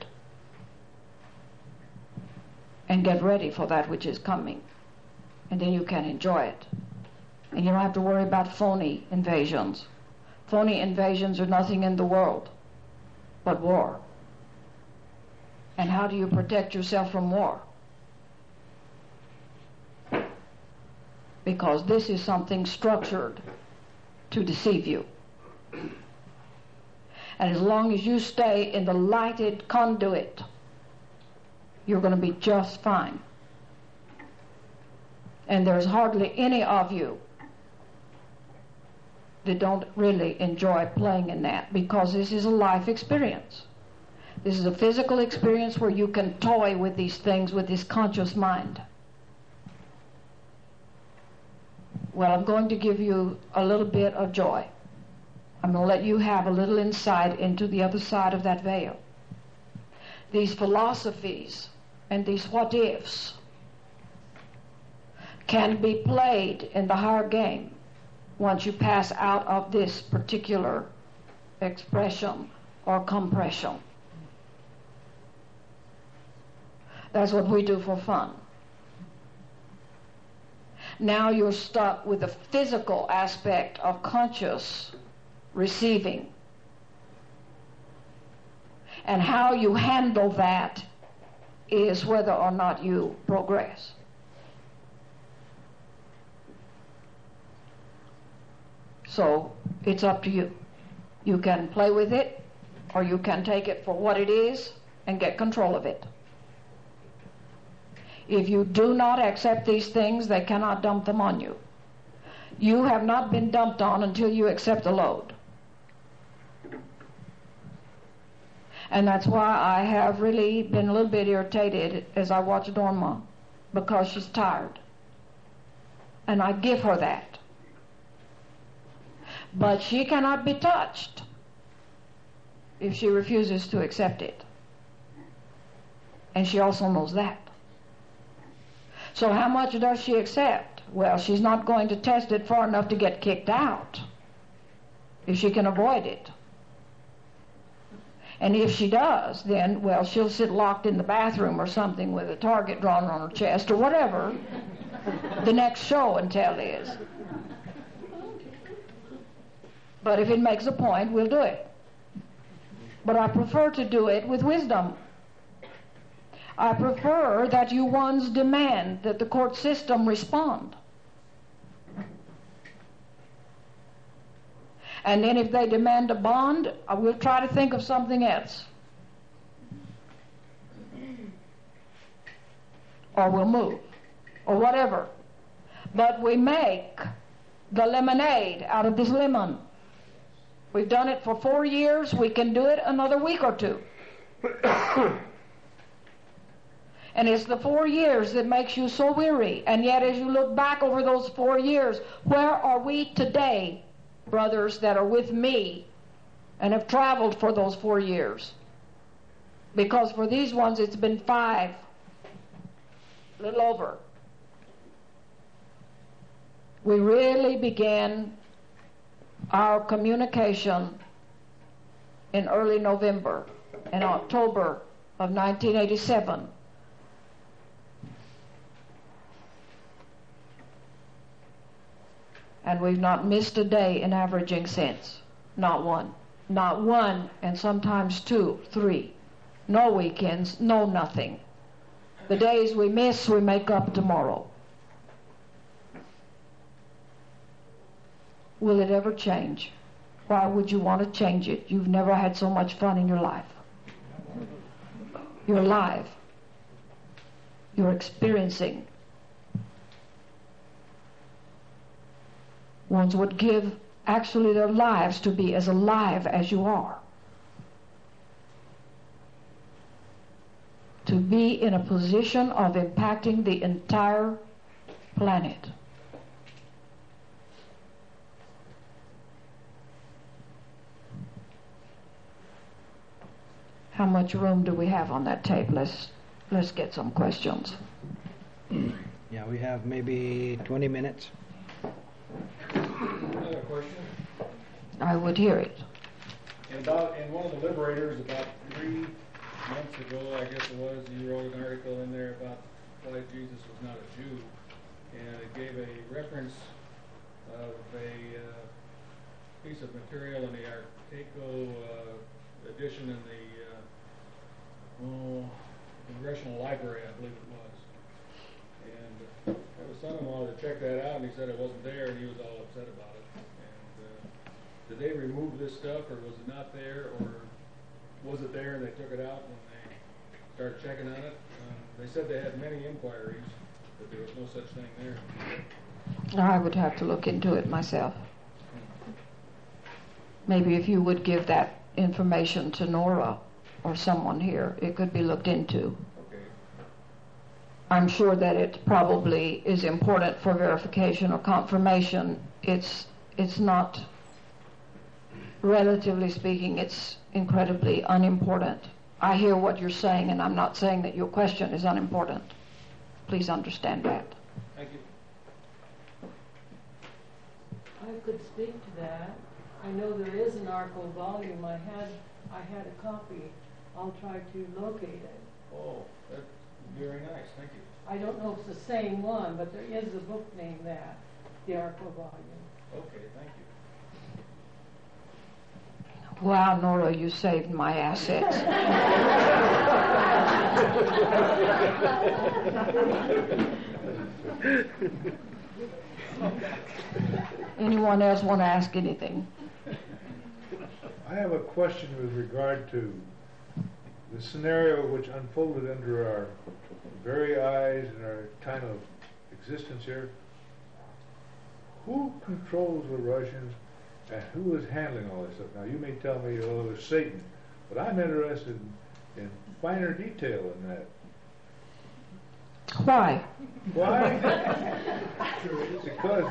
and get ready for that which is coming, and then you can enjoy it. And you don't have to worry about phony invasions. Phony invasions are nothing in the world but war. And how do you protect yourself from war? Because this is something structured to deceive you. And as long as you stay in the lighted conduit, you're going to be just fine. And there's hardly any of you that don't really enjoy playing in that, because this is a life experience. This is a physical experience where you can toy with these things with this conscious mind. Well, I'm going to give you a little bit of joy. I'm going to let you have a little insight into the other side of that veil. These philosophies and these what-ifs can be played in the higher game once you pass out of this particular expression or compression. That's what we do for fun. Now you're stuck with the physical aspect of conscious receiving. And how you handle that is whether or not you progress. So it's up to you. You can play with it, or you can take it for what it is and get control of it. If you do not accept these things, they cannot dump them on you. You have not been dumped on until you accept the load. And that's why I have really been a little bit irritated as I watch Norma, because she's tired. And I give her that. But she cannot be touched if she refuses to accept it. And she also knows that. So how much does she accept? Well, she's not going to test it far enough to get kicked out if she can avoid it. And if she does, then, well, she'll sit locked in the bathroom or something with a target drawn on her chest or whatever the next show and tell is. But if it makes a point, we'll do it. But I prefer to do it with wisdom. I prefer that you ones demand that the court system respond. And then if they demand a bond, I will try to think of something else. Or we'll move, or whatever. But we make the lemonade out of this lemon. We've done it for 4 years. We can do it another week or two. And it's the 4 years that makes you so weary. And yet as you look back over those 4 years, where are we today, brothers that are with me and have traveled for those 4 years? Because for these ones it's been 5, a little over. We really began our communication in early November, in October of 1987. And we've not missed a day in averaging since. Not one. Not one, and sometimes 2, 3. No weekends, no nothing. The days we miss, we make up tomorrow. Will it ever change? Why would you want to change it? You've never had so much fun in your life. You're alive. You're experiencing. Ones would give actually their lives to be as alive as you are. To be in a position of impacting the entire planet. How much room do we have on that tape? Let's get some questions. Yeah, we have maybe 20 minutes. Another question. I would hear it. And one of the liberators, about 3 months ago, I guess it was, you wrote an article in there about why Jesus was not a Jew, and it gave a reference of a piece of material in the Arteco edition in the Congressional Library, I believe it was. And I have a son-in-law that checked that out, and he said it wasn't there, and he was all upset about it. And did they remove this stuff, or was it not there, or was it there and they took it out when they started checking on it? They said they had many inquiries, but there was no such thing there. I would have to look into it myself. Maybe if you would give that information to Nora or someone here, it could be looked into. Okay. I'm sure that it probably is important for verification or confirmation. It's not, relatively speaking, it's incredibly unimportant. I hear what you're saying, and I'm not saying that your question is unimportant. Please understand that. Thank you. I could speak to that. I know there is an ARCO volume. I had a copy. I'll try to locate it. Oh, that's very nice. Thank you. I don't know if it's the same one, but there is a book named that, the ARCO volume. Okay, thank you. Wow, Nora, you saved my assets. Anyone else want to ask anything? I have a question with regard to the scenario which unfolded under our very eyes in our time of existence here. Who controls the Russians and who is handling all this stuff? Now, you may tell me, oh, it was Satan, but I'm interested in finer detail in that. Why? Why? Because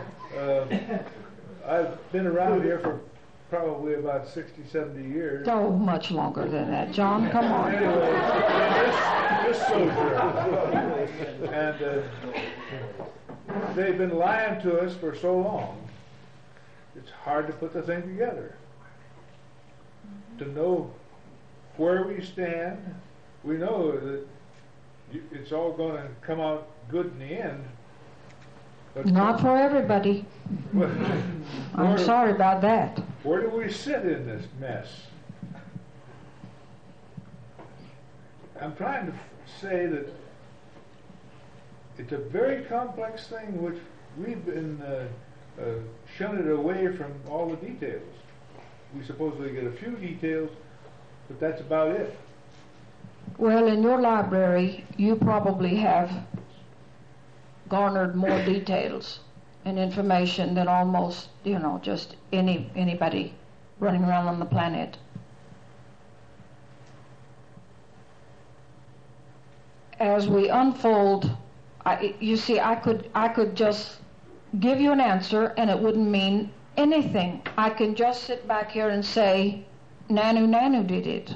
I've been around here for probably about 60, 70 years. Oh, much longer than that, John. Come on. Anyway, this sojourn. And they've been lying to us for so long, it's hard to put the thing together. To know where we stand, we know that it's all going to come out good in the end. But not for everybody. I'm sorry about that. Where do we sit in this mess? I'm trying to say that it's a very complex thing which we've been shunted away from all the details. We supposedly get a few details, but that's about it. Well, in your library, you probably have garnered more details and information than almost, just anybody running around on the planet. As we unfold, I could just give you an answer and it wouldn't mean anything. I can just sit back here and say, Nanu did it.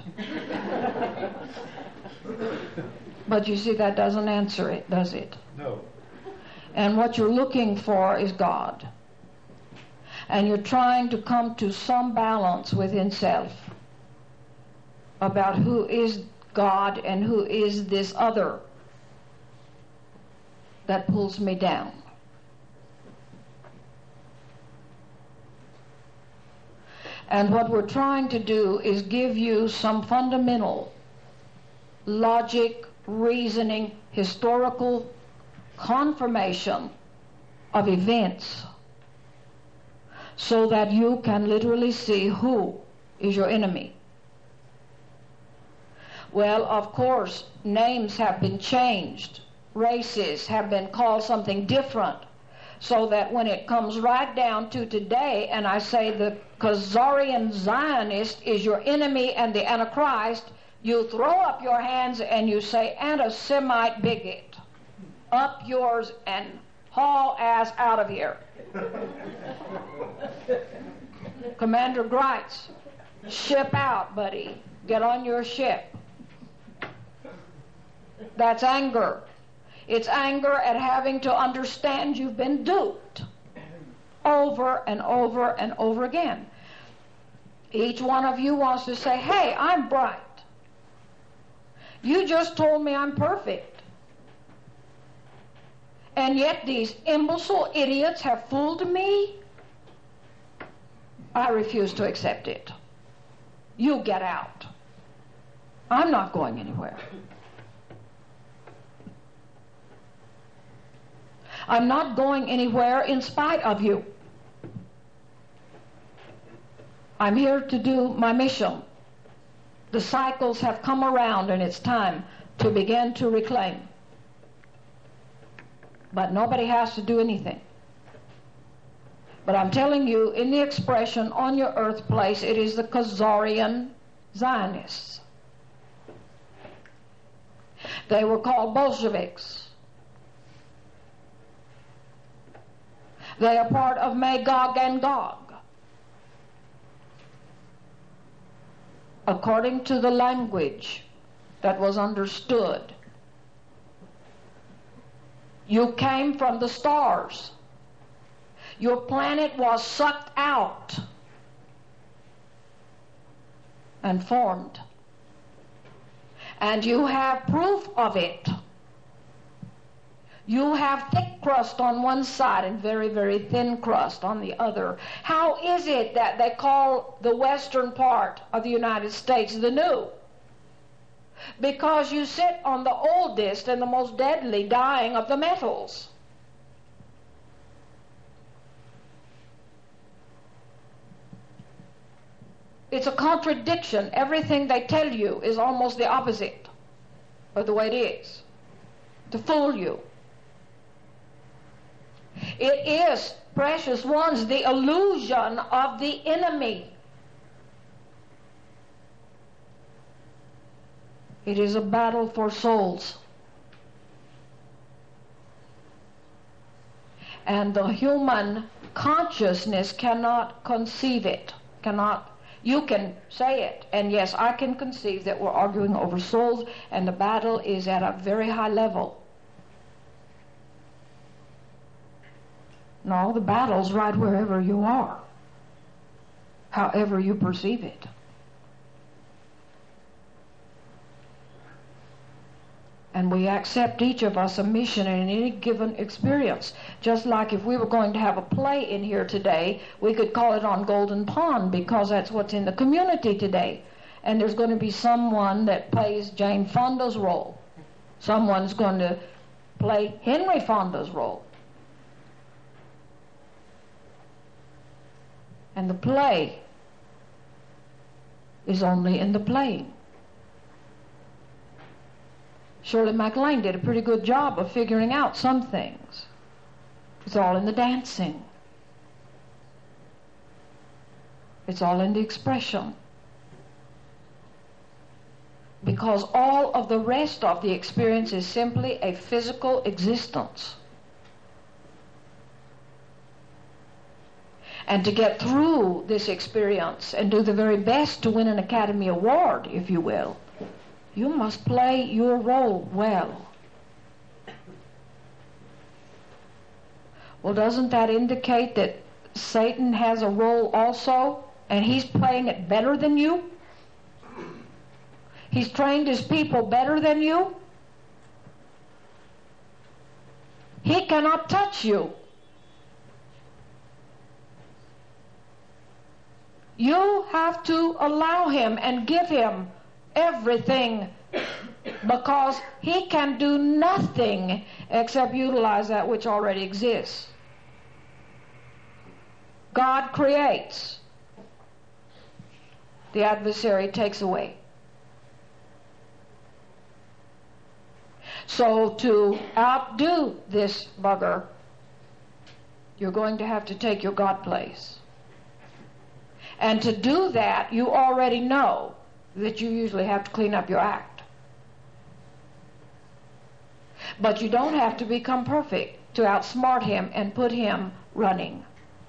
But you see, that doesn't answer it, does it? No. And what you're looking for is God. And you're trying to come to some balance within self about who is God and who is this other that pulls me down. And what we're trying to do is give you some fundamental logic, reasoning, historical confirmation of events so that you can literally see who is your enemy. Well, of course, names have been changed. Races have been called something different, so that when it comes right down to today, and I say the Khazarian Zionist is your enemy and the Antichrist, you throw up your hands and you say, anti-Semite bigot, up yours and haul ass out of here. Commander Greitz, ship out, buddy. Get on your ship. That's anger. It's anger at having to understand you've been duped over and over and over again. Each one of you wants to say, hey, I'm bright. You just told me I'm perfect. And yet these imbecile idiots have fooled me? I refuse to accept it. You get out. I'm not going anywhere. I'm not going anywhere in spite of you. I'm here to do my mission. The cycles have come around and it's time to begin to reclaim. But nobody has to do anything. But I'm telling you, in the expression on your earth place, it is the Khazarian Zionists. They were called Bolsheviks. They are part of Magog and Gog. According to the language that was understood. You came from the stars. Your planet was sucked out and formed. And you have proof of it. You have thick crust on one side and very, very thin crust on the other. How is it that they call the western part of the United States the new? Because you sit on the oldest and the most deadly dying of the metals. It's a contradiction. Everything they tell you is almost the opposite of the way it is, to fool you. It is, precious ones, the illusion of the enemy. It is a battle for souls. And the human consciousness cannot conceive it. You can say it, and yes, I can conceive that we're arguing over souls, and the battle is at a very high level. No, the battle's right wherever you are, however you perceive it. And we accept each of us a mission in any given experience. Just like if we were going to have a play in here today, we could call it on Golden Pond because that's what's in the community today. And there's going to be someone that plays Jane Fonda's role. Someone's going to play Henry Fonda's role. And the play is only in the playing. Shirley MacLaine did a pretty good job of figuring out some things. It's all in the dancing. It's all in the expression. Because all of the rest of the experience is simply a physical existence. And to get through this experience and do the very best to win an Academy Award, if you will, you must play your role well. Well, doesn't that indicate that Satan has a role also, and he's playing it better than you? He's trained his people better than you? He cannot touch you. You have to allow him and give him everything, because he can do nothing except utilize that which already exists. God creates, the adversary takes away. So to outdo this bugger, you're going to have to take your God place. And to do that, you already know that you usually have to clean up your act. But you don't have to become perfect to outsmart him and put him running.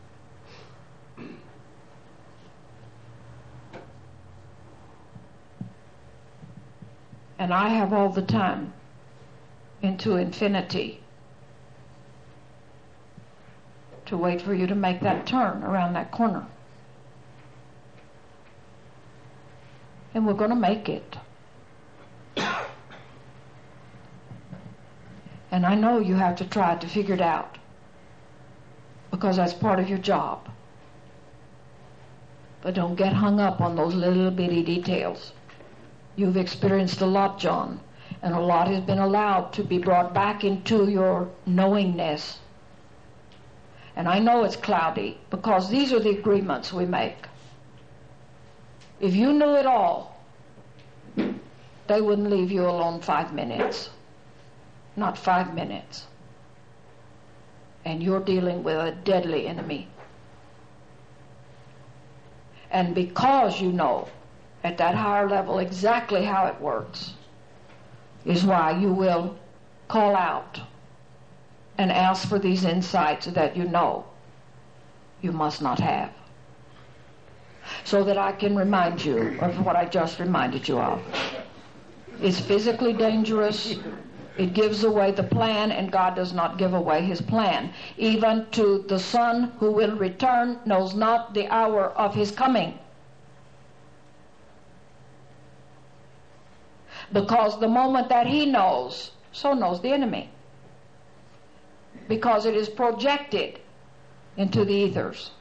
And I have all the time into infinity to wait for you to make that turn around that corner. And we're going to make it. And I know you have to try to figure it out, because that's part of your job. But don't get hung up on those little bitty details. You've experienced a lot, John, and a lot has been allowed to be brought back into your knowingness. And I know it's cloudy, because these are the agreements we make. If you knew it all, they wouldn't leave you alone 5 minutes. Not 5 minutes. And you're dealing with a deadly enemy. And because you know at that higher level exactly how it works, is why you will call out and ask for these insights that you know you must not have, so that I can remind you of what I just reminded you of. It's physically dangerous. It gives away the plan, and God does not give away his plan. Even to the Son who will return knows not the hour of his coming. Because the moment that he knows, so knows the enemy. Because it is projected into the ethers.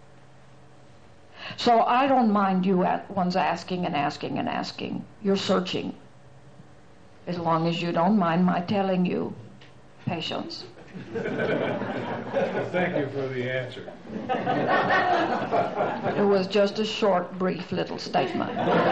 So I don't mind you ones asking and asking and asking. You're searching. As long as you don't mind my telling you, patience. Thank you for the answer. It was just a short, brief little statement.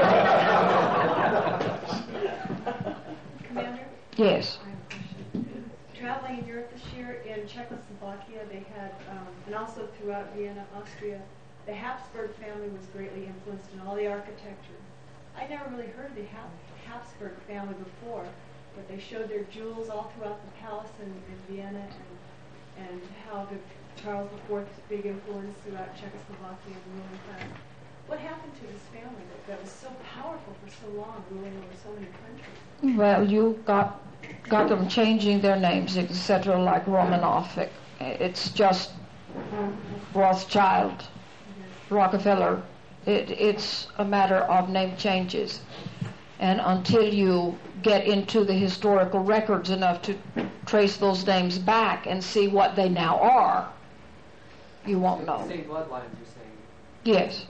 Commander? Yes. I have a question. Traveling in Europe this year, in Czechoslovakia, they had, and also throughout Vienna, Austria, the Habsburg family was greatly influenced in all the architecture. I never really heard of the Habsburg family before, but they showed their jewels all throughout the palace in Vienna, and how Charles IV's big influence throughout Czechoslovakia and ruling class. What happened to this family that was so powerful for so long, ruling over so many countries? Well, you got them changing their names, etc., like Romanov. It's just Rothschild, Rockefeller. It's a matter of name changes. And until you get into the historical records enough to trace those names back and see what they now are, you won't know. Same bloodlines, you're saying? Yes.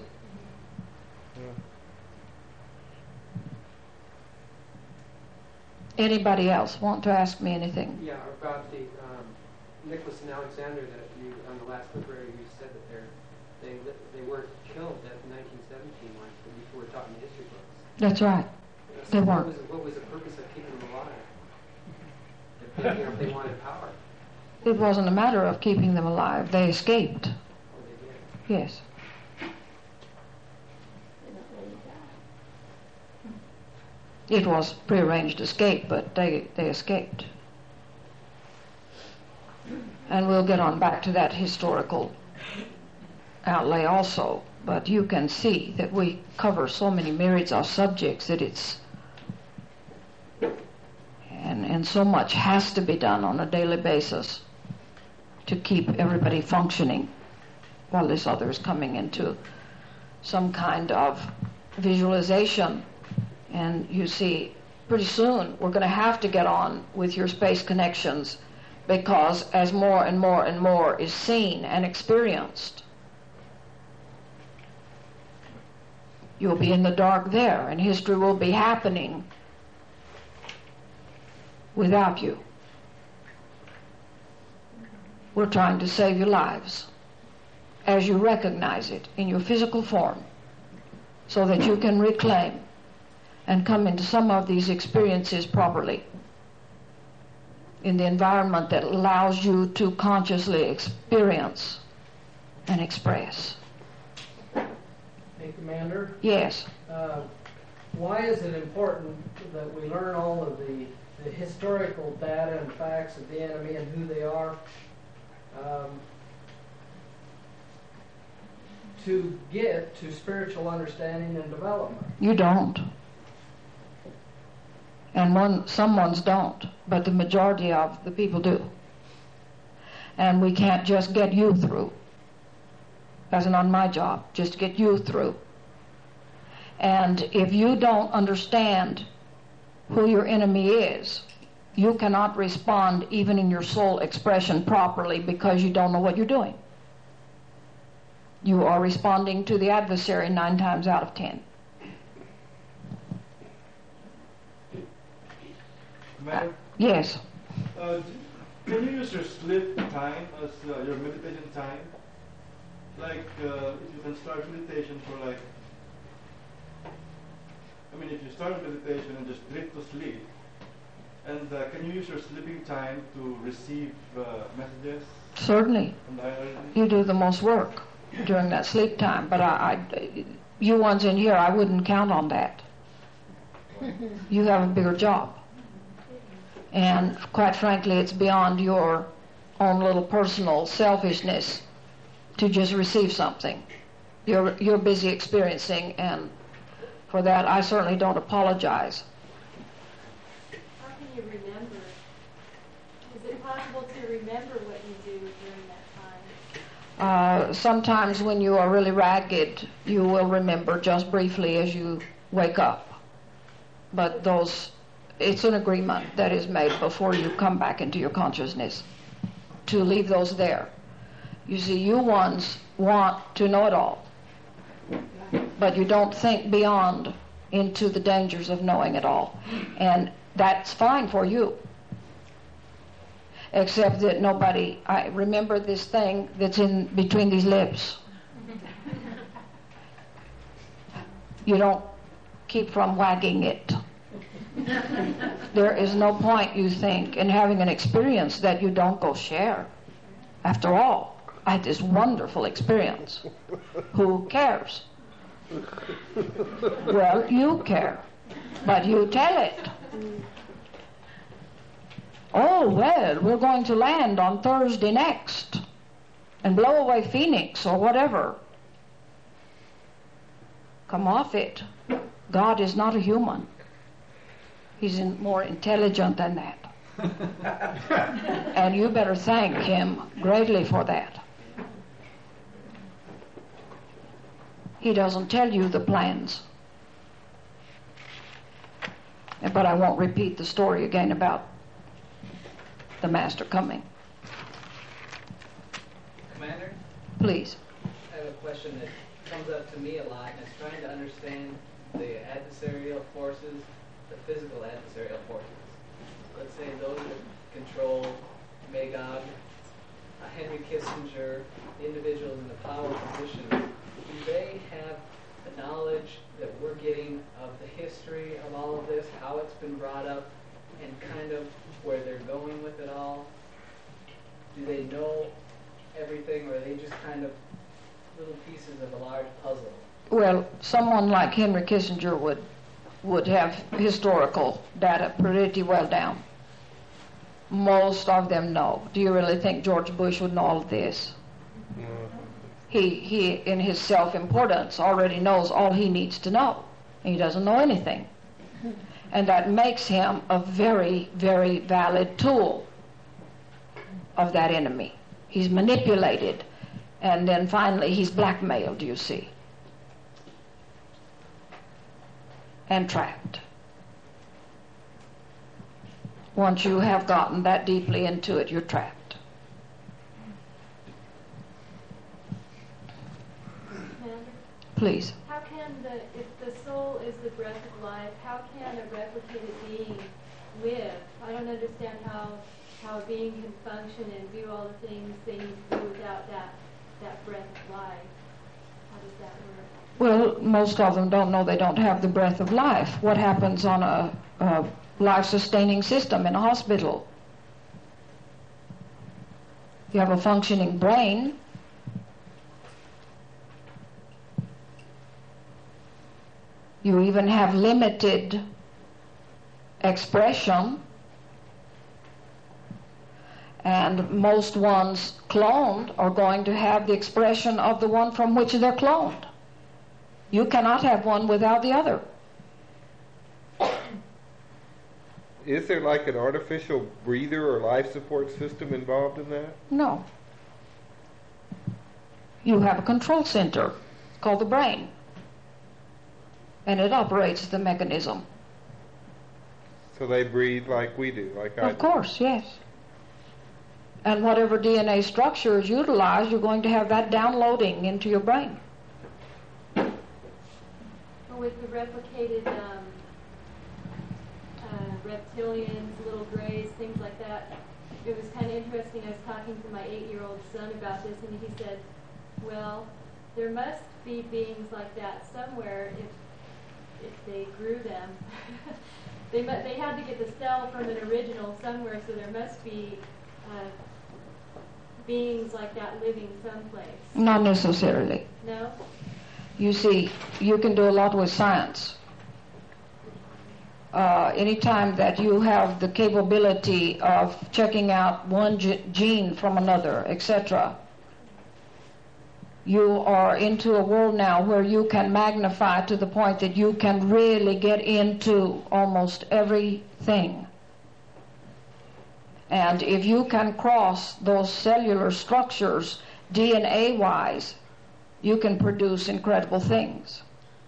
Anybody else want to ask me anything? Yeah, about the Nicholas and Alexander that you, on the last library, you said that they weren't killed at 1917, like before we're talking history books. That's right. So They weren't. What was the purpose of keeping them alive? If they wanted power. It wasn't a matter of keeping them alive. They escaped. Oh, they did. Yes. It was prearranged escape, but they escaped. And we'll get on back to that historical outlay also. But you can see that we cover so many myriads of subjects that it's... And so much has to be done on a daily basis to keep everybody functioning while this other is coming into some kind of visualization. And you see, pretty soon we're going to have to get on with your space connections, because as more and more and more is seen and experienced, you'll be in the dark there, and history will be happening without you. We're trying to save your lives. as you recognize it in your physical form, so that you can reclaim and come into some of these experiences properly in the environment that allows you to consciously experience and express. Hey, Commander? Yes. Why is it important that we learn all of the historical data and facts of the enemy and who they are to get to spiritual understanding and development? You don't. And some ones don't, but the majority of the people do. And we can't just get you through. That's not my job, just get you through. And if you don't understand who your enemy is, you cannot respond even in your soul expression properly because you don't know what you're doing. You are responding to the adversary 9 times out of 10. Madam? Yes. Can you use your sleep time as your meditation time? Like, if you can start meditation for like, if you start meditation and just drift to sleep, and can you use your sleeping time to receive messages? Certainly. From the higher energy? You do the most work during that sleep time, but you ones in here, I wouldn't count on that. You have a bigger job. And quite frankly, it's beyond your own little personal selfishness to just receive something. You're busy experiencing, and for that I certainly don't apologize. How can you remember? Is it possible to remember what you do during that time? Sometimes when you are really ragged, you will remember just briefly as you wake up. But it's an agreement that is made before you come back into your consciousness to leave those there. You see, you ones want to know it all, but you don't think beyond into the dangers of knowing it all. And that's fine for you. Except that I remember this thing that's in between these lips. You don't keep from wagging it. There is no point, you think, in having an experience that you don't go share. After all, I had this wonderful experience. Who cares? Well, you care, but you tell it. Oh, well, we're going to land on Thursday next and blow away Phoenix or whatever. Come off it. God is not a human. He's more intelligent than that. And you better thank him greatly for that. He doesn't tell you the plans. But I won't repeat the story again about the master coming. Commander? Please. I have a question that comes up to me a lot, and it's trying to understand the adversarial forces, the physical adversarial forces. Let's say those that control Magog, Henry Kissinger, individuals in the power positions, do they have the knowledge that we're getting of the history of all of this, how it's been brought up, and kind of where they're going with it all? Do they know everything, or are they just kind of little pieces of a large puzzle? Well, someone like Henry Kissinger would have historical data pretty well down. Most of them know. Do you really think George Bush would know all of this? He in his self-importance, already knows all he needs to know. He doesn't know anything. And that makes him a very, very valid tool of that enemy. He's manipulated, and then finally he's blackmailed, you see, and trapped. Once you have gotten that deeply into it, you're trapped. Please. How can if the soul is the breath of life, how can a replicated being live? I don't understand how a being can function and do all the things they need to do without that that breath of life. How does that work? Well, most of them don't know they don't have the breath of life. What happens on a life-sustaining system in a hospital? You have a functioning brain. You even have limited expression. And most ones cloned are going to have the expression of the one from which they're cloned. You cannot have one without the other. Is there like an artificial breather or life support system involved in that? No. You have a control center called the brain, and it operates the mechanism. So they breathe like we do, like I do? Of course, yes. And whatever DNA structure is utilized, you're going to have that downloading into your brain. With the replicated reptilians, little grays, things like that, it was kind of interesting. I was talking to my 8-year-old son about this, and he said, well, there must be beings like that somewhere if they grew them. They had to get the cell from an original somewhere, so there must be beings like that living someplace. Not necessarily. No? You see, you can do a lot with science. Anytime that you have the capability of checking out one gene from another, etc., you are into a world now where you can magnify to the point that you can really get into almost everything. And if you can cross those cellular structures DNA-wise, you can produce incredible things.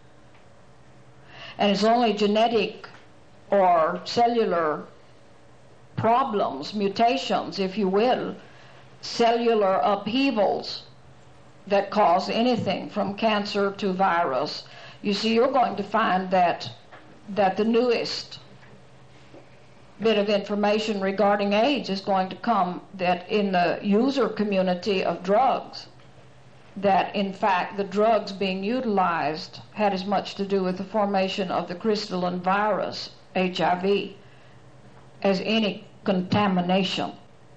And it's only genetic or cellular problems, mutations, if you will, cellular upheavals that cause anything from cancer to virus. You see, you're going to find that the newest bit of information regarding AIDS is going to come that in the user community of drugs, that in fact the drugs being utilized had as much to do with the formation of the crystalline virus, HIV, as any contamination.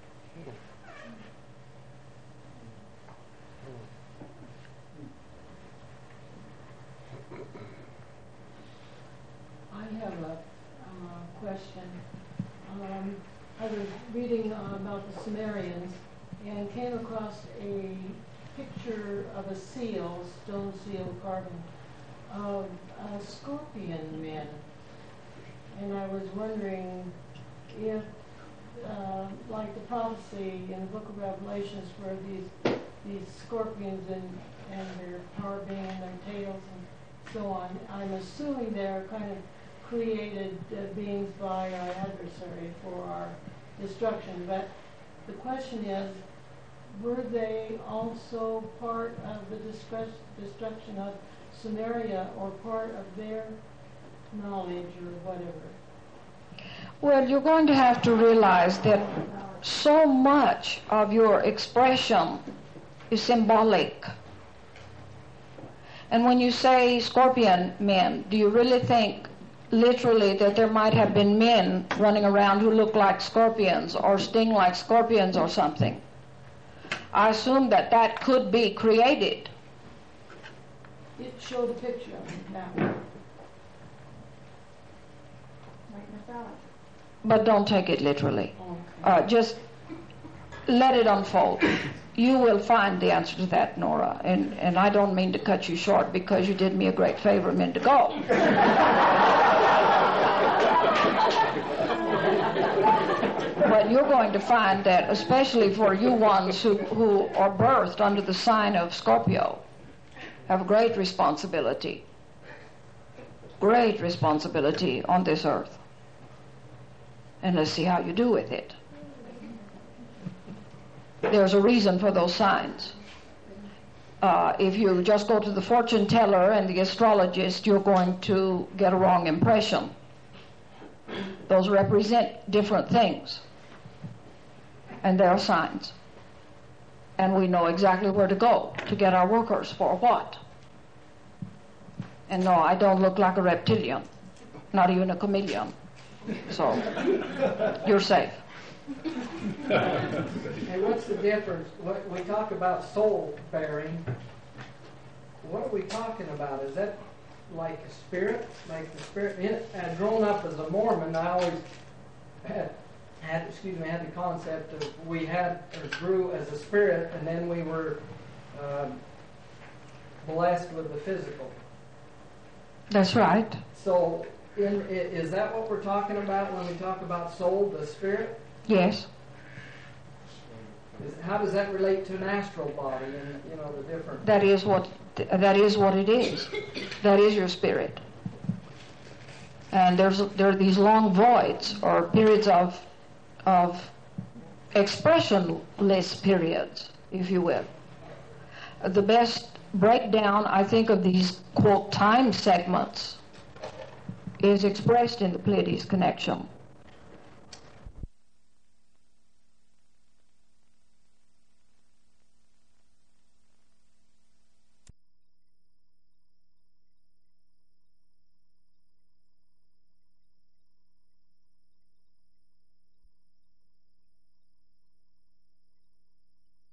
I have a question. I was reading about the Sumerians and came across a picture of a seal, stone seal carving, of scorpion men. And I was wondering if, like the prophecy in the book of Revelations, where these scorpions and their power being in their tails and so on, I'm assuming they're kind of created beings by our adversary for our destruction. But the question is, were they also part of the destruction of Samaria, or part of their knowledge or whatever? Well, you're going to have to realize that so much of your expression is symbolic. And when you say scorpion men, do you really think literally that there might have been men running around who look like scorpions or sting like scorpions or something? I assume that could be created. It showed a picture of it now. But don't take it literally. Just let it unfold. You will find the answer to that, Nora. And I don't mean to cut you short because you did me a great favor a minute ago. But you're going to find that, especially for you ones who are birthed under the sign of Scorpio, have great responsibility. Great responsibility on this earth. And let's see how you do with it. There's a reason for those signs. If you just go to the fortune teller and the astrologist, you're going to get a wrong impression. Those represent different things. And there are signs. and we know exactly where to go to get our workers for what. And no, I don't look like a reptilian, not even a chameleon. So, you're safe. And what's the difference? We talk about soul bearing. What are we talking about? Is that like a spirit? Like the spirit? Growing up as a Mormon, I always had the concept of we had or grew as a spirit, and then we were blessed with the physical. That's right. So, is that what we're talking about when we talk about soul, the spirit? Yes. How does that relate to an astral body and the different? That is what it is. That is your spirit. And there are these long voids or periods of expressionless periods, if you will. The best breakdown, I think, of these, quote, time segments is expressed in the Pleiades connection.